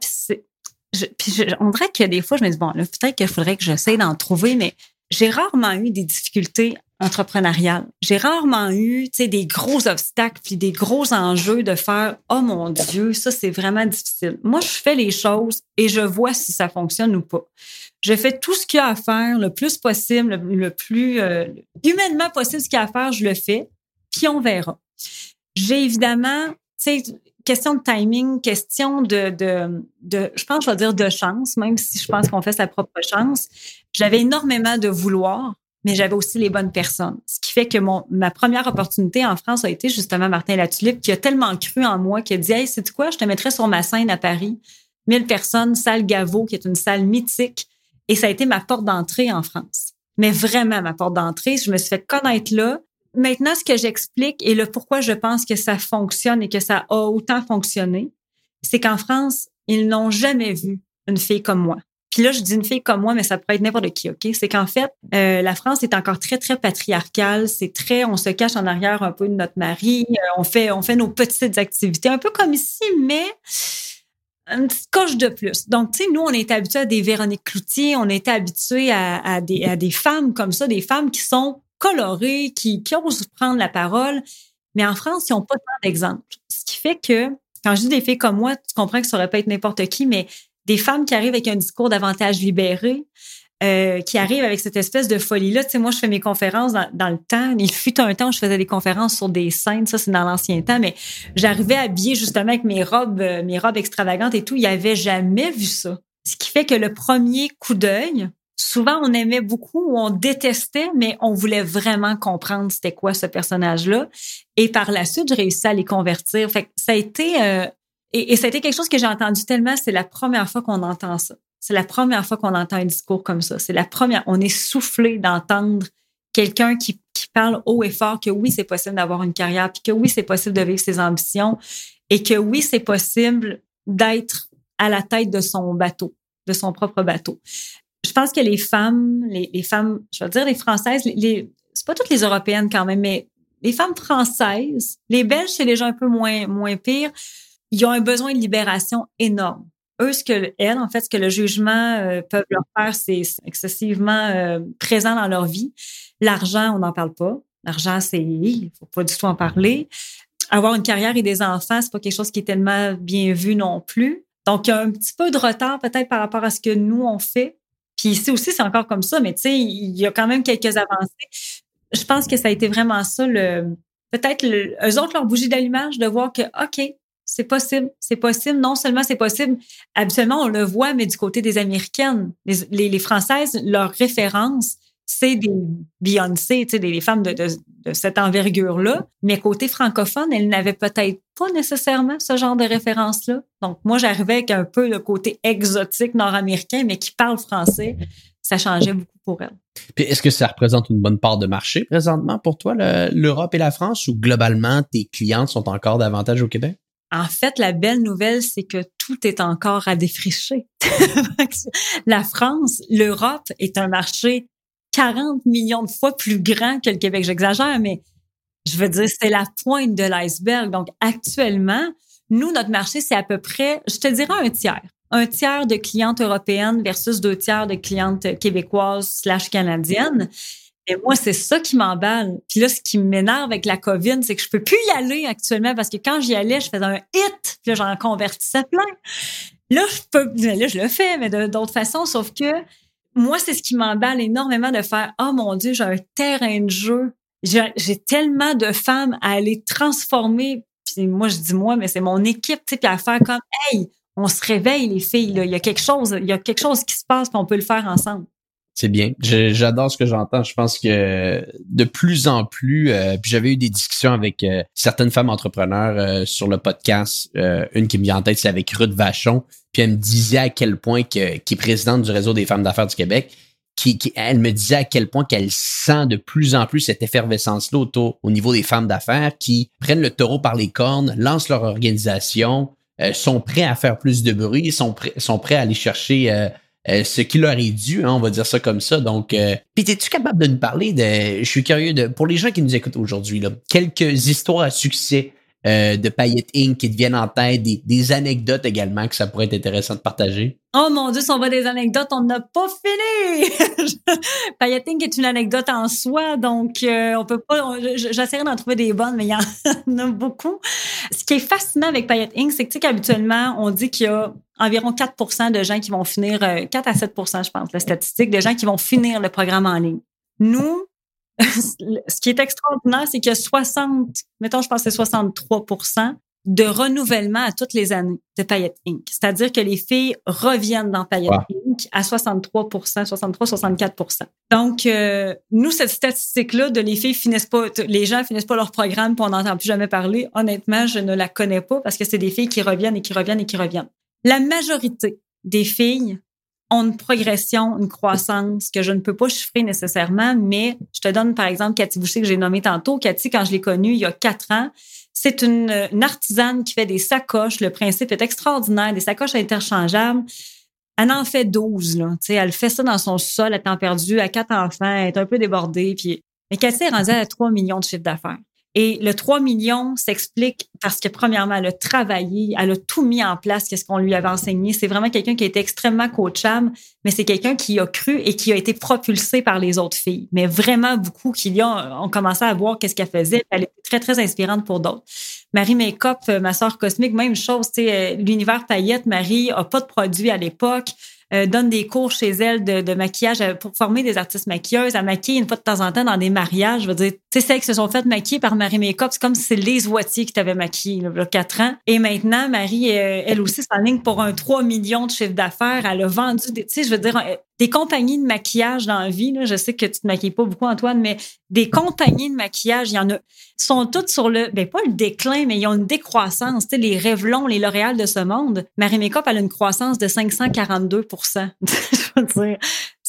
On dirait que des fois, je me dis, bon, là, peut-être qu'il faudrait que j'essaie d'en trouver, mais j'ai rarement eu des difficultés entrepreneuriale. J'ai rarement eu, tu sais, des gros obstacles puis des gros enjeux de faire « Oh mon Dieu, ça, c'est vraiment difficile. » Moi, je fais les choses et je vois si ça fonctionne ou pas. Je fais tout ce qu'il y a à faire le plus possible, le plus humainement possible ce qu'il y a à faire, je le fais, puis on verra. J'ai évidemment, tu sais, question de timing, question de je pense, je vais dire de chance, même si je pense qu'on fait sa propre chance. J'avais énormément de vouloir, mais j'avais aussi les bonnes personnes. Ce qui fait que ma première opportunité en France a été justement Martin Latulippe, qui a tellement cru en moi qu'il a dit « Hey, sais-tu quoi? Je te mettrai sur ma scène à Paris. 1000 personnes, salle Gaveau, qui est une salle mythique. » Et ça a été ma porte d'entrée en France. Mais vraiment ma porte d'entrée. Je me suis fait connaître là. Maintenant, ce que j'explique et le pourquoi je pense que ça fonctionne et que ça a autant fonctionné, c'est qu'en France, ils n'ont jamais vu une fille comme moi. Puis là, je dis une fille comme moi, mais ça pourrait être n'importe qui, OK? C'est qu'en fait, la France est encore très, très patriarcale. C'est très, on se cache en arrière un peu de notre mari. On fait nos petites activités, un peu comme ici, mais une petite coche de plus. Donc, tu sais, nous, on est habitués à des Véronique Cloutier, on est habitués à des femmes comme ça, des femmes qui sont colorées, qui osent prendre la parole. Mais en France, ils n'ont pas tant d'exemples. Ce qui fait que, quand je dis des filles comme moi, tu comprends que ça aurait pas être n'importe qui, mais des femmes qui arrivent avec un discours davantage libéré, qui arrivent avec cette espèce de folie-là. Tu sais, moi, je fais mes conférences dans le temps. Il fut un temps où je faisais des conférences sur des scènes. Ça, c'est dans l'ancien temps. Mais j'arrivais habillée justement avec mes robes extravagantes et tout. Il n'y avait jamais vu ça. Ce qui fait que le premier coup d'œil, souvent, on aimait beaucoup ou on détestait, mais on voulait vraiment comprendre c'était quoi ce personnage-là. Et par la suite, j'ai réussi à les convertir. Fait que ça a été... Et ça a été quelque chose que j'ai entendu tellement, c'est la première fois qu'on entend ça. C'est la première fois qu'on entend un discours comme ça. C'est la première. On est soufflé d'entendre quelqu'un qui parle haut et fort que oui, c'est possible d'avoir une carrière, puis que oui, c'est possible de vivre ses ambitions. et que oui, c'est possible d'être à la tête de son bateau, de son propre bateau. Je pense que les femmes, je vais dire les Françaises, c'est pas toutes les Européennes quand même, mais les femmes françaises, les Belges, c'est déjà un peu moins pire. Ils ont un besoin de libération énorme. Eux, ce que le jugement peut leur faire, c'est excessivement présent dans leur vie. L'argent, on n'en parle pas. L'argent, il faut pas du tout en parler. Avoir une carrière et des enfants, c'est pas quelque chose qui est tellement bien vu non plus. Donc, il y a un petit peu de retard peut-être par rapport à ce que nous, on fait. Puis ici aussi, c'est encore comme ça, mais tu sais, il y a quand même quelques avancées. Je pense que ça a été vraiment ça, eux autres, leur bougie d'allumage, de voir que, OK, c'est possible. Non seulement c'est possible, habituellement, on le voit, mais du côté des Américaines, les Françaises, leur référence, c'est des Beyoncé, tu sais, des femmes de cette envergure-là. Mais côté francophone, elles n'avaient peut-être pas nécessairement ce genre de référence-là. Donc, moi, j'arrivais avec un peu le côté exotique nord-américain, mais qui parle français. Ça changeait beaucoup pour elles. Puis, est-ce que ça représente une bonne part de marché présentement pour toi, l'Europe et la France, ou globalement, tes clientes sont encore davantage au Québec? En fait, la belle nouvelle, c'est que tout est encore à défricher. La France, l'Europe est un marché 40 millions de fois plus grand que le Québec. J'exagère, mais je veux dire, c'est la pointe de l'iceberg. Donc, actuellement, nous, notre marché, c'est à peu près, je te dirais un tiers. Un tiers de clientes européennes versus 2 tiers de clientes québécoises / canadiennes. Et moi, c'est ça qui m'emballe. Puis là, ce qui m'énerve avec la COVID, c'est que je peux plus y aller actuellement parce que quand j'y allais, je faisais un hit, puis là, j'en convertissais plein. Là, je le fais, mais d'autres façons, sauf que moi, c'est ce qui m'emballe énormément de faire « Oh mon Dieu, j'ai un terrain de jeu. J'ai tellement de femmes à aller transformer. » Puis moi, je dis moi, mais c'est mon équipe, tu sais, puis à faire comme « Hey, on se réveille, les filles, là. Il y a quelque chose qui se passe, puis on peut le faire ensemble. » C'est bien. J'adore ce que j'entends. Je pense que de plus en plus, puis j'avais eu des discussions avec certaines femmes entrepreneurs sur le podcast. Une qui me vient en tête, c'est avec Ruth Vachon. Puis elle me disait à quel point qui est présidente du réseau des femmes d'affaires du Québec, elle me disait à quel point qu'elle sent de plus en plus cette effervescence-là au niveau des femmes d'affaires qui prennent le taureau par les cornes, lancent leur organisation, sont prêts à faire plus de bruit, sont prêts à aller chercher ce qui leur est dû, hein, on va dire ça comme ça. Donc, puis es-tu capable de nous parler je suis curieux pour les gens qui nous écoutent aujourd'hui, là, quelques histoires à succès de Paillettes Inc. qui te viennent en tête, des anecdotes également que ça pourrait être intéressant de partager? Oh mon Dieu, si on voit des anecdotes, on n'a pas fini! Paillettes Inc. est une anecdote en soi, donc on peut pas. J'essaierai d'en trouver des bonnes, mais il y en a beaucoup. Ce qui est fascinant avec Paillettes Inc., c'est que tu sais qu'habituellement, on dit qu'il y a environ 4% de gens qui vont finir, 4 à 7%, je pense, la statistique, de gens qui vont finir le programme en ligne. Nous, ce qui est extraordinaire, c'est qu'il y a 63% de renouvellement à toutes les années de Paillettes Inc. C'est-à-dire que les filles reviennent dans Paillettes Inc. à 63-64%. Donc, nous, cette statistique-là de les gens finissent pas leur programme puis on n'entend plus jamais parler, honnêtement, je ne la connais pas parce que c'est des filles qui reviennent et qui reviennent et qui reviennent. La majorité des filles ont une progression, une croissance que je ne peux pas chiffrer nécessairement, mais je te donne par exemple Cathy Boucher que j'ai nommée tantôt. Cathy, quand je l'ai connue il y a 4 ans, c'est une artisane qui fait des sacoches. Le principe est extraordinaire, des sacoches interchangeables. Elle en fait 12, là. Tu sais, elle fait ça dans son sol à temps perdu, à 4 enfants, elle est un peu débordée. Mais Cathy est rendue à 3 millions de chiffre d'affaires. Et le 3 millions s'explique parce que, premièrement, elle a travaillé, elle a tout mis en place, qu'est-ce qu'on lui avait enseigné. C'est vraiment quelqu'un qui a été extrêmement coachable, mais c'est quelqu'un qui a cru et qui a été propulsé par les autres filles. Mais vraiment beaucoup qui ont commencé à voir qu'est-ce qu'elle faisait. Elle était très, très inspirante pour d'autres. Marie Makeup, ma sœur cosmique, même chose, tu sais, l'univers paillettes, Marie a pas de produit à l'époque. Donne des cours chez elle de maquillage pour former des artistes maquilleuses. Elle maquille une fois de temps en temps dans des mariages. Je veux dire, tu sais, celles qui se sont faites maquiller par Marie Makeup, c'est comme si c'est Lise Wattier qui t'avait maquillée il y a 4 ans. Et maintenant, Marie, elle aussi s'enligne pour un 3 millions de chiffre d'affaires. Elle a vendu tu sais, je veux dire, des compagnies de maquillage dans la vie. Là, je sais que tu te maquilles pas beaucoup, Antoine, mais des compagnies de maquillage, il y en a, sont toutes sur pas le déclin, mais ils ont une décroissance. Tu sais, les Revlon, les L'Oréal de ce monde. Marie Makeup, elle a une croissance de 542%. Je veux dire,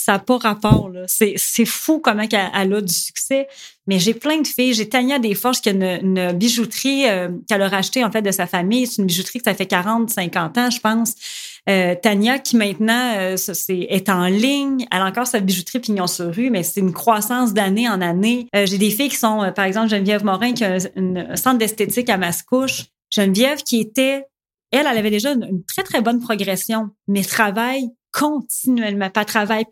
ça n'a pas rapport, là. C'est fou comment elle a du succès. Mais j'ai plein de filles. J'ai Tania Desforges qui a une bijouterie qu'elle a rachetée, en fait, de sa famille. C'est une bijouterie que ça fait 40, 50 ans, je pense. Tania, qui maintenant est en ligne. Elle a encore sa bijouterie Pignon sur rue, mais c'est une croissance d'année en année. J'ai des filles qui sont, par exemple, Geneviève Morin, qui a un centre d'esthétique à Mascouche. Geneviève qui était... Elle avait déjà une très, très bonne progression, mais travaille continuellement. Pas travail,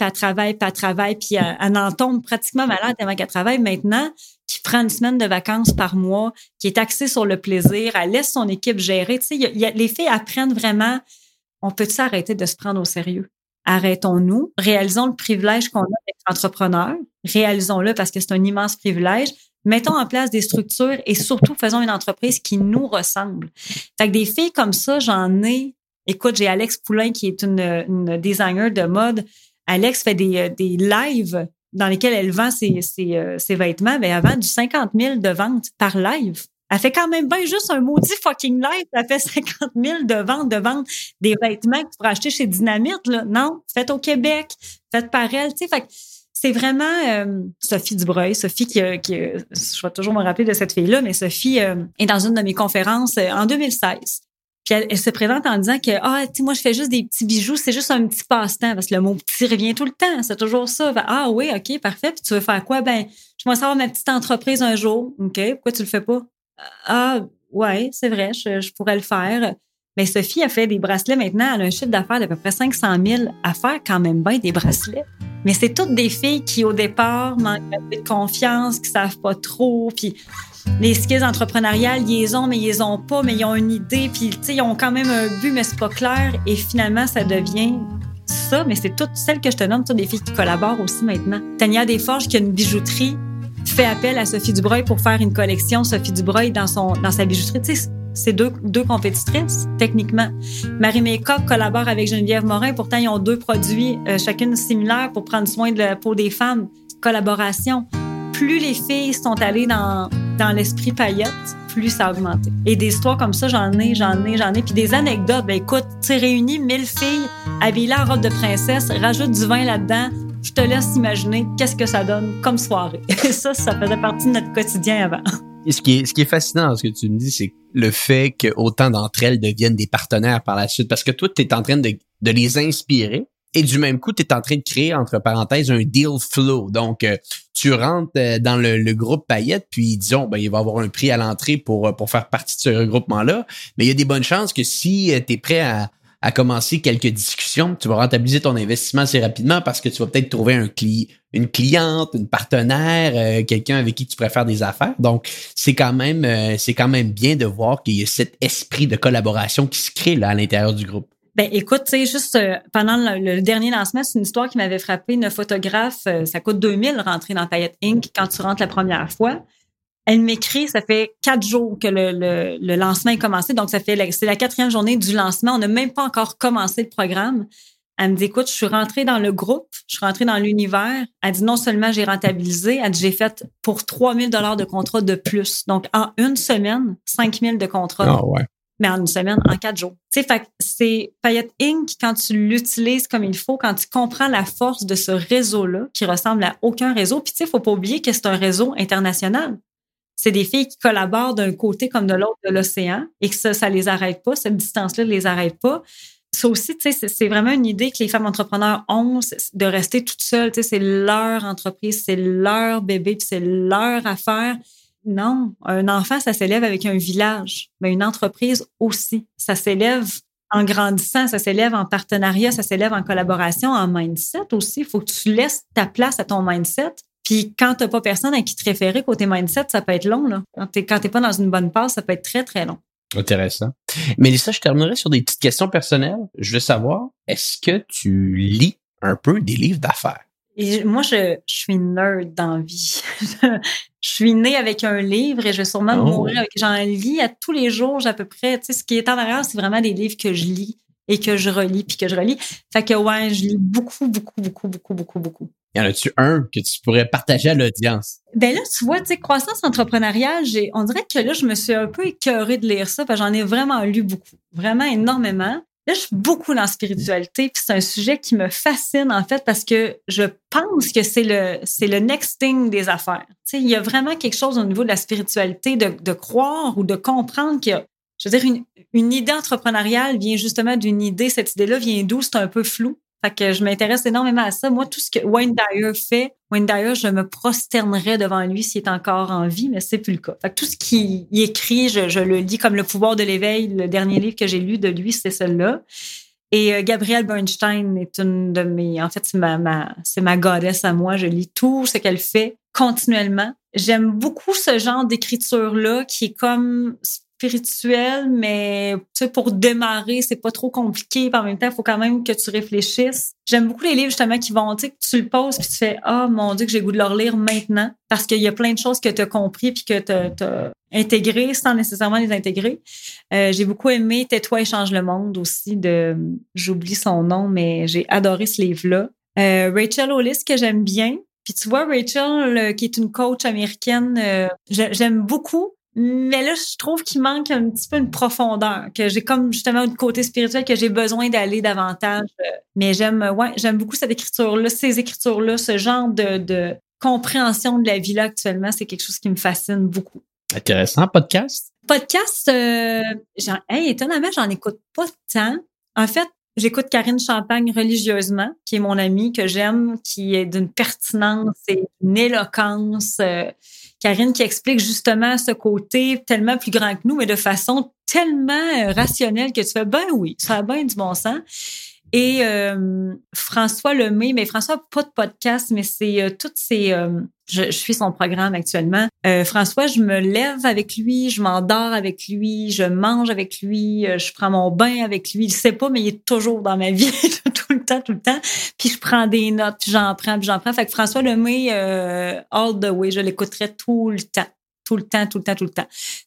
puis elle en tombe pratiquement malade tellement qu'elle travaille maintenant, qui prend une semaine de vacances par mois, qui est axée sur le plaisir, elle laisse son équipe gérer. Tu sais, les filles apprennent vraiment, on peut-tu arrêter de se prendre au sérieux? Arrêtons-nous, réalisons le privilège qu'on a d'être entrepreneur, réalisons-le parce que c'est un immense privilège. Mettons en place des structures et surtout faisons une entreprise qui nous ressemble. Fait que des filles comme ça, j'en ai. Écoute, j'ai Alex Poulain qui est une designer de mode. Alex fait des lives dans lesquels elle vend ses vêtements. Ben, elle vend du 50 000 de ventes par live. Elle fait quand même bien juste un maudit fucking live. Elle fait 50 000 de vente des vêtements que tu pourrais acheter chez Dynamite. Là. Non, faites au Québec, faites par elle. Tu sais, fait que c'est vraiment Sophie Dubreuil. Sophie qui je vais toujours me rappeler de cette fille-là, mais Sophie est dans une de mes conférences en 2016. Puis elle se présente en disant que tu sais, moi je fais juste des petits bijoux, c'est juste un petit passe-temps parce que le mot petit revient tout le temps, c'est toujours ça. Ah oui, OK, parfait. Puis tu veux faire quoi? Ben, je vais avoir ma petite entreprise un jour. OK, pourquoi tu le fais pas? Ah ouais, c'est vrai, je pourrais le faire. Mais Sophie a fait des bracelets maintenant. Elle a un chiffre d'affaires d'à peu près 500 000 à faire quand même bien des bracelets. Mais c'est toutes des filles qui, au départ, manquent de confiance, qui savent pas trop. Puis les skills entrepreneuriales, ils les ont, mais ils les ont pas, mais ils ont une idée. Puis, tu sais, ils ont quand même un but, mais c'est pas clair. Et finalement, ça devient ça. Mais c'est toutes celles que je te nomme, toutes des filles qui collaborent aussi maintenant. Tania Desforges, qui a une bijouterie, fait appel à Sophie Dubreuil pour faire une collection Sophie Dubreuil dans sa bijouterie. Tu sais, c'est deux compétitrices, techniquement. Marie-Mé Coq collabore avec Geneviève Morin. Pourtant, ils ont deux produits, chacune similaire pour prendre soin de la peau des femmes. Collaboration. Plus les filles sont allées dans l'esprit paillettes, plus ça a augmenté. Et des histoires comme ça, j'en ai. Puis des anecdotes. Ben écoute, tu réunis 1000 filles, habillées en robe de princesse, rajoute du vin là-dedans. Je te laisse imaginer qu'est-ce que ça donne comme soirée. Et ça faisait partie de notre quotidien avant. Et ce qui est fascinant dans ce que tu me dis, c'est le fait que autant d'entre elles deviennent des partenaires par la suite. Parce que toi, tu es en train de les inspirer et du même coup, tu es en train de créer, entre parenthèses, un deal flow. Donc, tu rentres dans le groupe Paillettes, puis disons, ben il va y avoir un prix à l'entrée pour faire partie de ce regroupement-là. Mais il y a des bonnes chances que si tu es prêt à commencer quelques discussions, tu vas rentabiliser ton investissement assez rapidement parce que tu vas peut-être trouver une cliente, une partenaire, quelqu'un avec qui tu préfères des affaires. Donc, c'est quand même bien de voir qu'il y a cet esprit de collaboration qui se crée là à l'intérieur du groupe. Ben écoute, tu sais, juste pendant le dernier lancement, c'est une histoire qui m'avait frappé. Une photographe, ça coûte 2000 rentrer dans Paillettes Inc. quand tu rentres la première fois. Elle m'écrit, ça fait 4 jours que le lancement est commencé, donc c'est la 4e journée du lancement. On n'a même pas encore commencé le programme. Elle me dit, écoute, je suis rentrée dans le groupe, je suis rentrée dans l'univers. Elle dit, non seulement j'ai rentabilisé, elle dit, j'ai fait pour 3 000 $ de contrat de plus. Donc, en une semaine, 5 000 de contrat. Ah ouais. Mais en une semaine, en 4 jours. Tu sais, fait que c'est Paillettes Inc. quand tu l'utilises comme il faut, quand tu comprends la force de ce réseau-là, qui ressemble à aucun réseau. Puis tu sais, faut pas oublier que c'est un réseau international. C'est des filles qui collaborent d'un côté comme de l'autre de l'océan et que ça les arrête pas, cette distance-là ne les arrête pas. Ça aussi, tu sais, c'est vraiment une idée que les femmes entrepreneurs ont, de rester toutes seules. Tu sais, c'est leur entreprise, c'est leur bébé, puis c'est leur affaire. Non, un enfant, ça s'élève avec un village. Mais une entreprise aussi. Ça s'élève en grandissant, ça s'élève en partenariat, ça s'élève en collaboration, en mindset aussi. Il faut que tu laisses ta place à ton mindset. Puis quand t'as pas personne à qui te référer côté mindset, ça peut être long, là. Quand t'es pas dans une bonne passe, ça peut être très, très long. Intéressant. Mélissa, je terminerai sur des petites questions personnelles. Je veux savoir, est-ce que tu lis un peu des livres d'affaires? Et moi, je suis nerd dans la vie. Je suis née avec un livre et je vais sûrement mourir avec. J'en lis à tous les jours, à peu près. Tu sais, ce qui est en arrière, c'est vraiment des livres que je lis et que je relis puis que je relis. Fait que ouais, je lis beaucoup. Y en a-tu un que tu pourrais partager à l'audience? Ben là, tu vois, tu sais, croissance entrepreneuriale, on dirait que là, je me suis un peu écœurée de lire ça parce que j'en ai vraiment lu beaucoup, vraiment énormément. Là, je suis beaucoup dans la spiritualité, puis c'est un sujet qui me fascine, en fait, parce que je pense que c'est le next thing des affaires. Tu sais, il y a vraiment quelque chose au niveau de la spiritualité, de croire ou de comprendre qu'il y a, je veux dire, une idée entrepreneuriale vient justement d'une idée. Cette idée-là vient d'où? C'est un peu flou. Fait que je m'intéresse énormément à ça. Moi, tout ce que Wayne Dyer fait, Wayne Dyer, je me prosternerais devant lui s'il est encore en vie, mais c'est plus le cas. Fait que tout ce qu'il écrit, je le lis comme Le pouvoir de l'éveil. Le dernier livre que j'ai lu de lui, c'est celui-là. Et Gabrielle Bernstein est une de mes... En fait, c'est ma goddess à moi. Je lis tout ce qu'elle fait continuellement. J'aime beaucoup ce genre d'écriture-là qui est comme spirituel, mais tu sais, pour démarrer, c'est pas trop compliqué. Puis en même temps, il faut quand même que tu réfléchisses. J'aime beaucoup les livres justement qui vont, tu sais, que tu le poses puis tu fais « Ah, mon Dieu, que j'ai le goût de le relire maintenant » parce qu'il y a plein de choses que tu as compris puis que tu as intégrées sans nécessairement les intégrer. J'ai beaucoup aimé « Tais-toi et change le monde » aussi de... J'oublie son nom, mais j'ai adoré ce livre-là. Rachel Hollis, que j'aime bien. Puis tu vois, Rachel, qui est une coach américaine, j'aime beaucoup. Mais là, je trouve qu'il manque un petit peu une profondeur, que j'ai comme justement un côté spirituel que j'ai besoin d'aller davantage. Mais j'aime beaucoup cette écriture-là, ces écritures-là, ce genre de compréhension de la vie-là actuellement, c'est quelque chose qui me fascine beaucoup. Intéressant, podcast? Podcast, étonnamment, j'en écoute pas tant. En fait, j'écoute Karine Champagne religieusement, qui est mon amie que j'aime, qui est d'une pertinence et d'une éloquence. Karine qui explique justement ce côté tellement plus grand que nous, mais de façon tellement rationnelle que tu fais, ben oui, ça a bien du bon sens. Et François Lemay, mais François n'a pas de podcast, mais c'est toutes ces... je suis son programme actuellement. François, je me lève avec lui, je m'endors avec lui, je mange avec lui, je prends mon bain avec lui. Il sait pas, mais il est toujours dans ma vie tout le temps. Puis je prends des notes, puis j'en prends. Fait que François Lemay, all the way, je l'écouterai tout le temps. Tout le temps.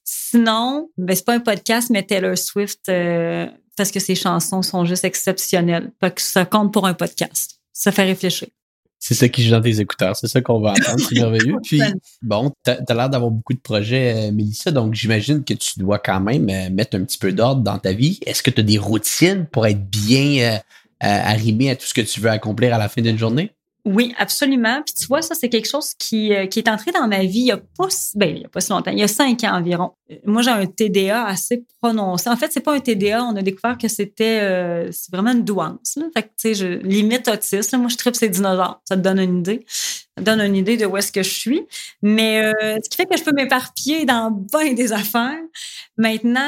Sinon, ben c'est pas un podcast, mais Taylor Swift... parce que ses chansons sont juste exceptionnelles. Fait que ça compte pour un podcast. Ça fait réfléchir. C'est ça qui joue dans tes écouteurs. C'est ça qu'on va entendre. C'est merveilleux. Puis, bon, t'as l'air d'avoir beaucoup de projets, Mélissa, donc j'imagine que tu dois quand même mettre un petit peu d'ordre dans ta vie. Est-ce que tu as des routines pour être bien arrimé à tout ce que tu veux accomplir à la fin d'une journée? Oui, absolument. Puis tu vois, ça, c'est quelque chose qui est entré dans ma vie il y a pas si longtemps, il y a 5 ans environ. Moi, j'ai un TDA assez prononcé. En fait, c'est pas un TDA, on a découvert que c'est vraiment une douance, là. Fait que, tu sais, limite autiste, là. Moi, je tripe ces dinosaures. Ça te donne une idée. Ça te donne une idée de où est-ce que je suis. Mais ce qui fait que je peux m'éparpiller dans bien des affaires. Maintenant,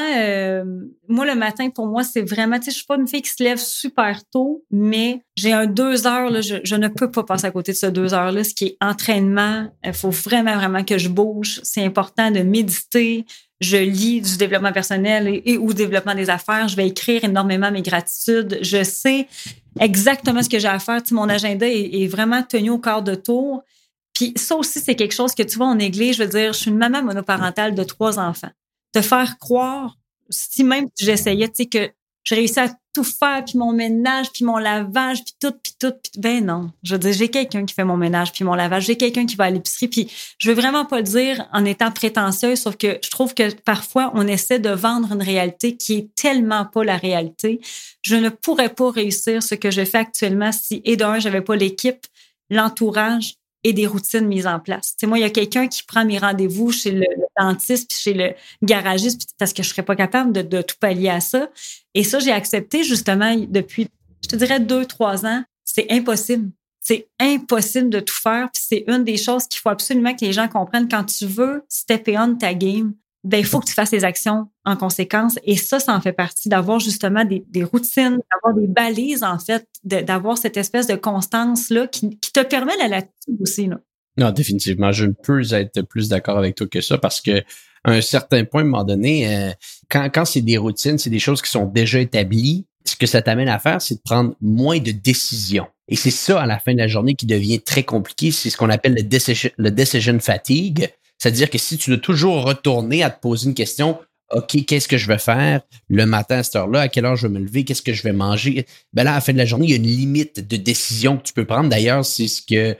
moi, le matin, pour moi, c'est vraiment, tu sais, je suis pas une fille qui se lève super tôt, mais j'ai un 2 heures, là, je ne peux pas passer à côté de ce 2 heures-là, ce qui est entraînement. Il faut vraiment que je bouge. C'est important de méditer. Je lis du développement personnel et ou développement des affaires. Je vais écrire énormément mes gratitudes. Je sais exactement ce que j'ai à faire. Tu sais, mon agenda est vraiment tenu au quart de tour. Puis ça aussi, c'est quelque chose que tu vois, on néglige. Je veux dire, je suis une maman monoparentale de 3 enfants. Te faire croire, si même j'essayais, tu sais, que je réussis à tout faire, puis mon ménage, puis mon lavage, puis tout. Ben non. Je veux dire, j'ai quelqu'un qui fait mon ménage, puis mon lavage. J'ai quelqu'un qui va à l'épicerie, puis je veux vraiment pas le dire en étant prétentieuse, sauf que je trouve que parfois, on essaie de vendre une réalité qui est tellement pas la réalité. Je ne pourrais pas réussir ce que je fais actuellement si, et d'un, j'avais pas l'équipe, l'entourage et des routines mises en place. Tu sais, moi, il y a quelqu'un qui prend mes rendez-vous chez le dentiste puis chez le garagiste parce que je serais pas capable de tout pallier à ça. Et ça, j'ai accepté justement depuis, je te dirais 2-3 ans. C'est impossible. C'est impossible de tout faire. Puis c'est une des choses qu'il faut absolument que les gens comprennent. Quand tu veux step on ta game, ben il faut que tu fasses les actions en conséquence. Et ça en fait partie, d'avoir justement des routines, d'avoir des balises, en fait, d'avoir cette espèce de constance-là qui te permet la latitude aussi, là. Non, définitivement. Je ne peux être plus d'accord avec toi que ça parce que à un certain point, à un moment donné, quand c'est des routines, c'est des choses qui sont déjà établies, ce que ça t'amène à faire, c'est de prendre moins de décisions. Et c'est ça, à la fin de la journée, qui devient très compliqué. C'est ce qu'on appelle le decision fatigue. C'est-à-dire que si tu dois toujours retourner à te poser une question, OK, qu'est-ce que je vais faire le matin à cette heure-là? À quelle heure je vais me lever? Qu'est-ce que je vais manger? Ben là, à la fin de la journée, il y a une limite de décision que tu peux prendre. D'ailleurs, c'est ce que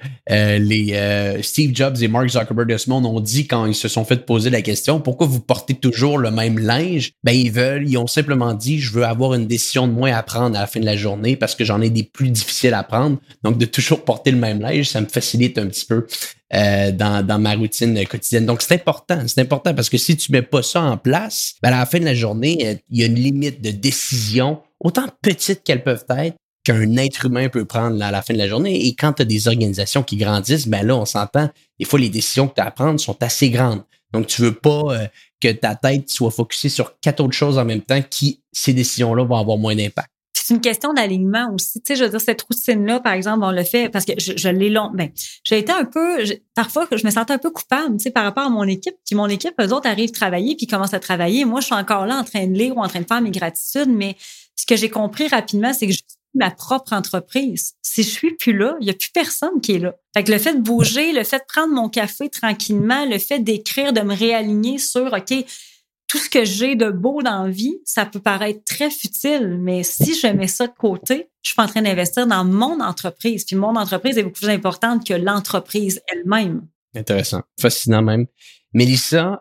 les Steve Jobs et Mark Zuckerberg de ce monde ont dit quand ils se sont fait poser la question. Pourquoi vous portez toujours le même linge? Ben, ils ont simplement dit, je veux avoir une décision de moins à prendre à la fin de la journée parce que j'en ai des plus difficiles à prendre. Donc, de toujours porter le même linge, ça me facilite un petit peu dans ma routine quotidienne. Donc, c'est important parce que si tu mets pas ça en place, ben à la fin de la journée, il y a une limite de décision, autant petites qu'elles peuvent être, qu'un être humain peut prendre à la fin de la journée. Et quand tu as des organisations qui grandissent, ben là, on s'entend, des fois, les décisions que tu as à prendre sont assez grandes. Donc, tu veux pas que ta tête soit focusée sur 4 autres choses en même temps ces décisions-là vont avoir moins d'impact. C'est une question d'alignement aussi. Tu sais, je veux dire, cette routine-là, par exemple, on le fait parce que je l'ai long. Ben, j'ai été parfois, je me sentais un peu coupable, tu sais, par rapport à mon équipe. Puis mon équipe, eux autres arrivent travailler puis commencent à travailler. Moi, je suis encore là en train de lire ou en train de faire mes gratitudes. Mais ce que j'ai compris rapidement, c'est que je suis ma propre entreprise. Si je suis plus là, il y a plus personne qui est là. Fait que le fait de bouger, le fait de prendre mon café tranquillement, le fait d'écrire, de me réaligner sur, OK, tout ce que j'ai de beau dans la vie, ça peut paraître très futile, mais si je mets ça de côté, je suis en train d'investir dans mon entreprise. Puis mon entreprise est beaucoup plus importante que l'entreprise elle-même. Intéressant. Fascinant même. Mélissa,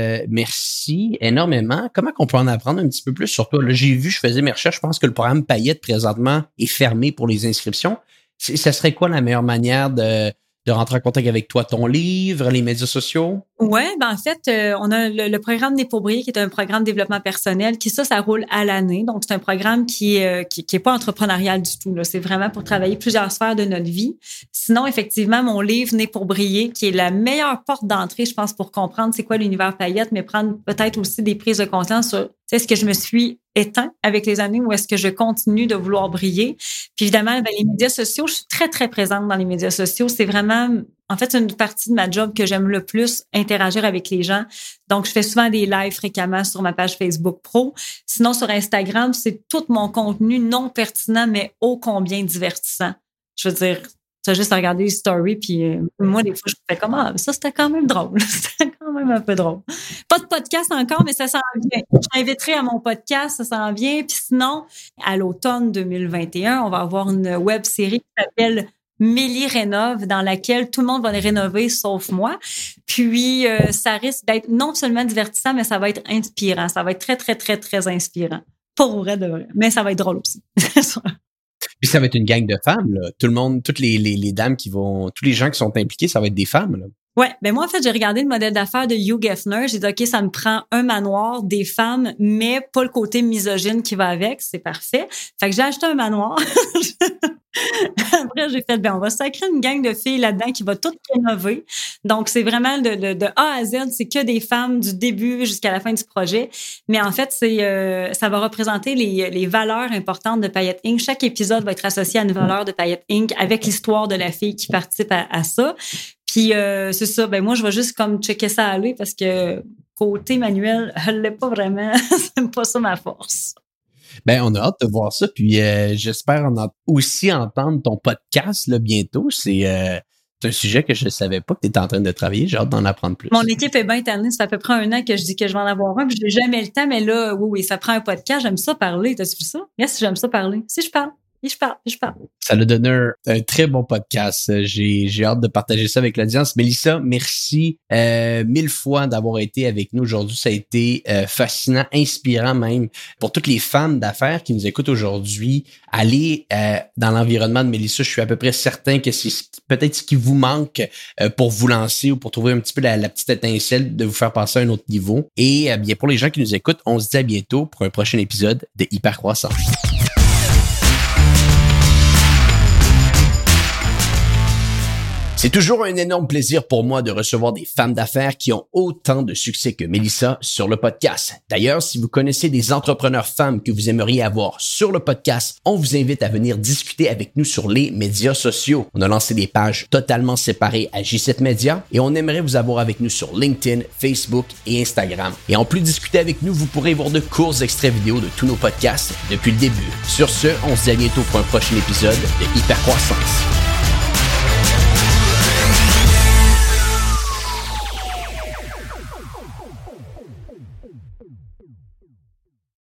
merci énormément. Comment qu'on peut en apprendre un petit peu plus sur toi? Là, je faisais mes recherches. Je pense que le programme Payette, présentement, est fermé pour les inscriptions. Ça serait quoi la meilleure manière de rentrer en contact avec toi, ton livre, les médias sociaux? Ouais, ben en fait, on a le programme Né pour briller, qui est un programme de développement personnel, ça roule à l'année. Donc, c'est un programme qui est pas entrepreneurial du tout, là. C'est vraiment pour travailler plusieurs sphères de notre vie. Sinon, effectivement, mon livre Né pour briller, qui est la meilleure porte d'entrée, je pense, pour comprendre c'est quoi l'univers Payette, mais prendre peut-être aussi des prises de conscience sur, est-ce que je me suis éteint avec les années ou est-ce que je continue de vouloir briller? Puis évidemment, les médias sociaux, je suis très, très présente dans les médias sociaux. C'est vraiment, en fait, une partie de ma job que j'aime le plus, interagir avec les gens. Donc, je fais souvent des lives fréquemment sur ma page Facebook Pro. Sinon, sur Instagram, c'est tout mon contenu non pertinent, mais ô combien divertissant. Je veux dire, tu as juste à regarder les stories, puis moi, des fois, je fais comme, ça, c'était quand même drôle. C'était quand même un peu drôle. Pas de podcast encore, mais ça s'en vient. Je t'inviterai à mon podcast, ça s'en vient. Puis sinon, à l'automne 2021, on va avoir une web-série qui s'appelle Mélie rénove, dans laquelle tout le monde va les rénover sauf moi. Puis, ça risque d'être non seulement divertissant, mais ça va être inspirant. Ça va être très, très, très, très inspirant. Pour vrai de vrai. Mais ça va être drôle aussi. Puis ça va être une gang de femmes, là. Tout le monde, toutes les dames tous les gens qui sont impliqués, ça va être des femmes, là. Ouais, ben moi en fait, j'ai regardé le modèle d'affaires de Hugh Geffner, j'ai dit OK, ça me prend un manoir, des femmes, mais pas le côté misogyne qui va avec, c'est parfait. Fait que j'ai acheté un manoir. Après, j'ai fait on va sacrer une gang de filles là-dedans qui va tout rénover. Donc c'est vraiment de A à Z, c'est que des femmes du début jusqu'à la fin du projet, mais en fait, ça va représenter les valeurs importantes de Payette Inc. Chaque épisode va être associé à une valeur de Payette Inc. avec l'histoire de la fille qui participe à ça. Puis c'est ça, moi je vais juste comme checker ça aller parce que côté manuel, je l'ai pas vraiment, c'est pas ça ma force. On a hâte de voir ça, puis j'espère aussi entendre ton podcast là bientôt. C'est un sujet que je savais pas que tu étais en train de travailler, j'ai hâte d'en apprendre plus. Mon équipe est bien tannée, ça fait à peu près 1 an que je dis que je vais en avoir un, puis j'ai jamais le temps, mais là, oui, ça prend un podcast, j'aime ça parler, t'as-tu vu ça? Yes, j'aime ça parler. Si je parle. Je parle. Ça l'a donné un très bon podcast. J'ai hâte de partager ça avec l'audience. Mélissa, merci 1000 fois d'avoir été avec nous aujourd'hui. Ça a été fascinant, inspirant même. Pour toutes les femmes d'affaires qui nous écoutent aujourd'hui, allez dans l'environnement de Mélissa. Je suis à peu près certain que c'est peut-être ce qui vous manque pour vous lancer ou pour trouver un petit peu la petite étincelle de vous faire passer à un autre niveau. Et bien pour les gens qui nous écoutent, on se dit à bientôt pour un prochain épisode de Hypercroissance. C'est toujours un énorme plaisir pour moi de recevoir des femmes d'affaires qui ont autant de succès que Mélissa sur le podcast. D'ailleurs, si vous connaissez des entrepreneurs femmes que vous aimeriez avoir sur le podcast, on vous invite à venir discuter avec nous sur les médias sociaux. On a lancé des pages totalement séparées à J7 Media et on aimerait vous avoir avec nous sur LinkedIn, Facebook et Instagram. Et en plus de discuter avec nous, vous pourrez voir de courts extraits vidéo de tous nos podcasts depuis le début. Sur ce, on se dit à bientôt pour un prochain épisode de Hypercroissance.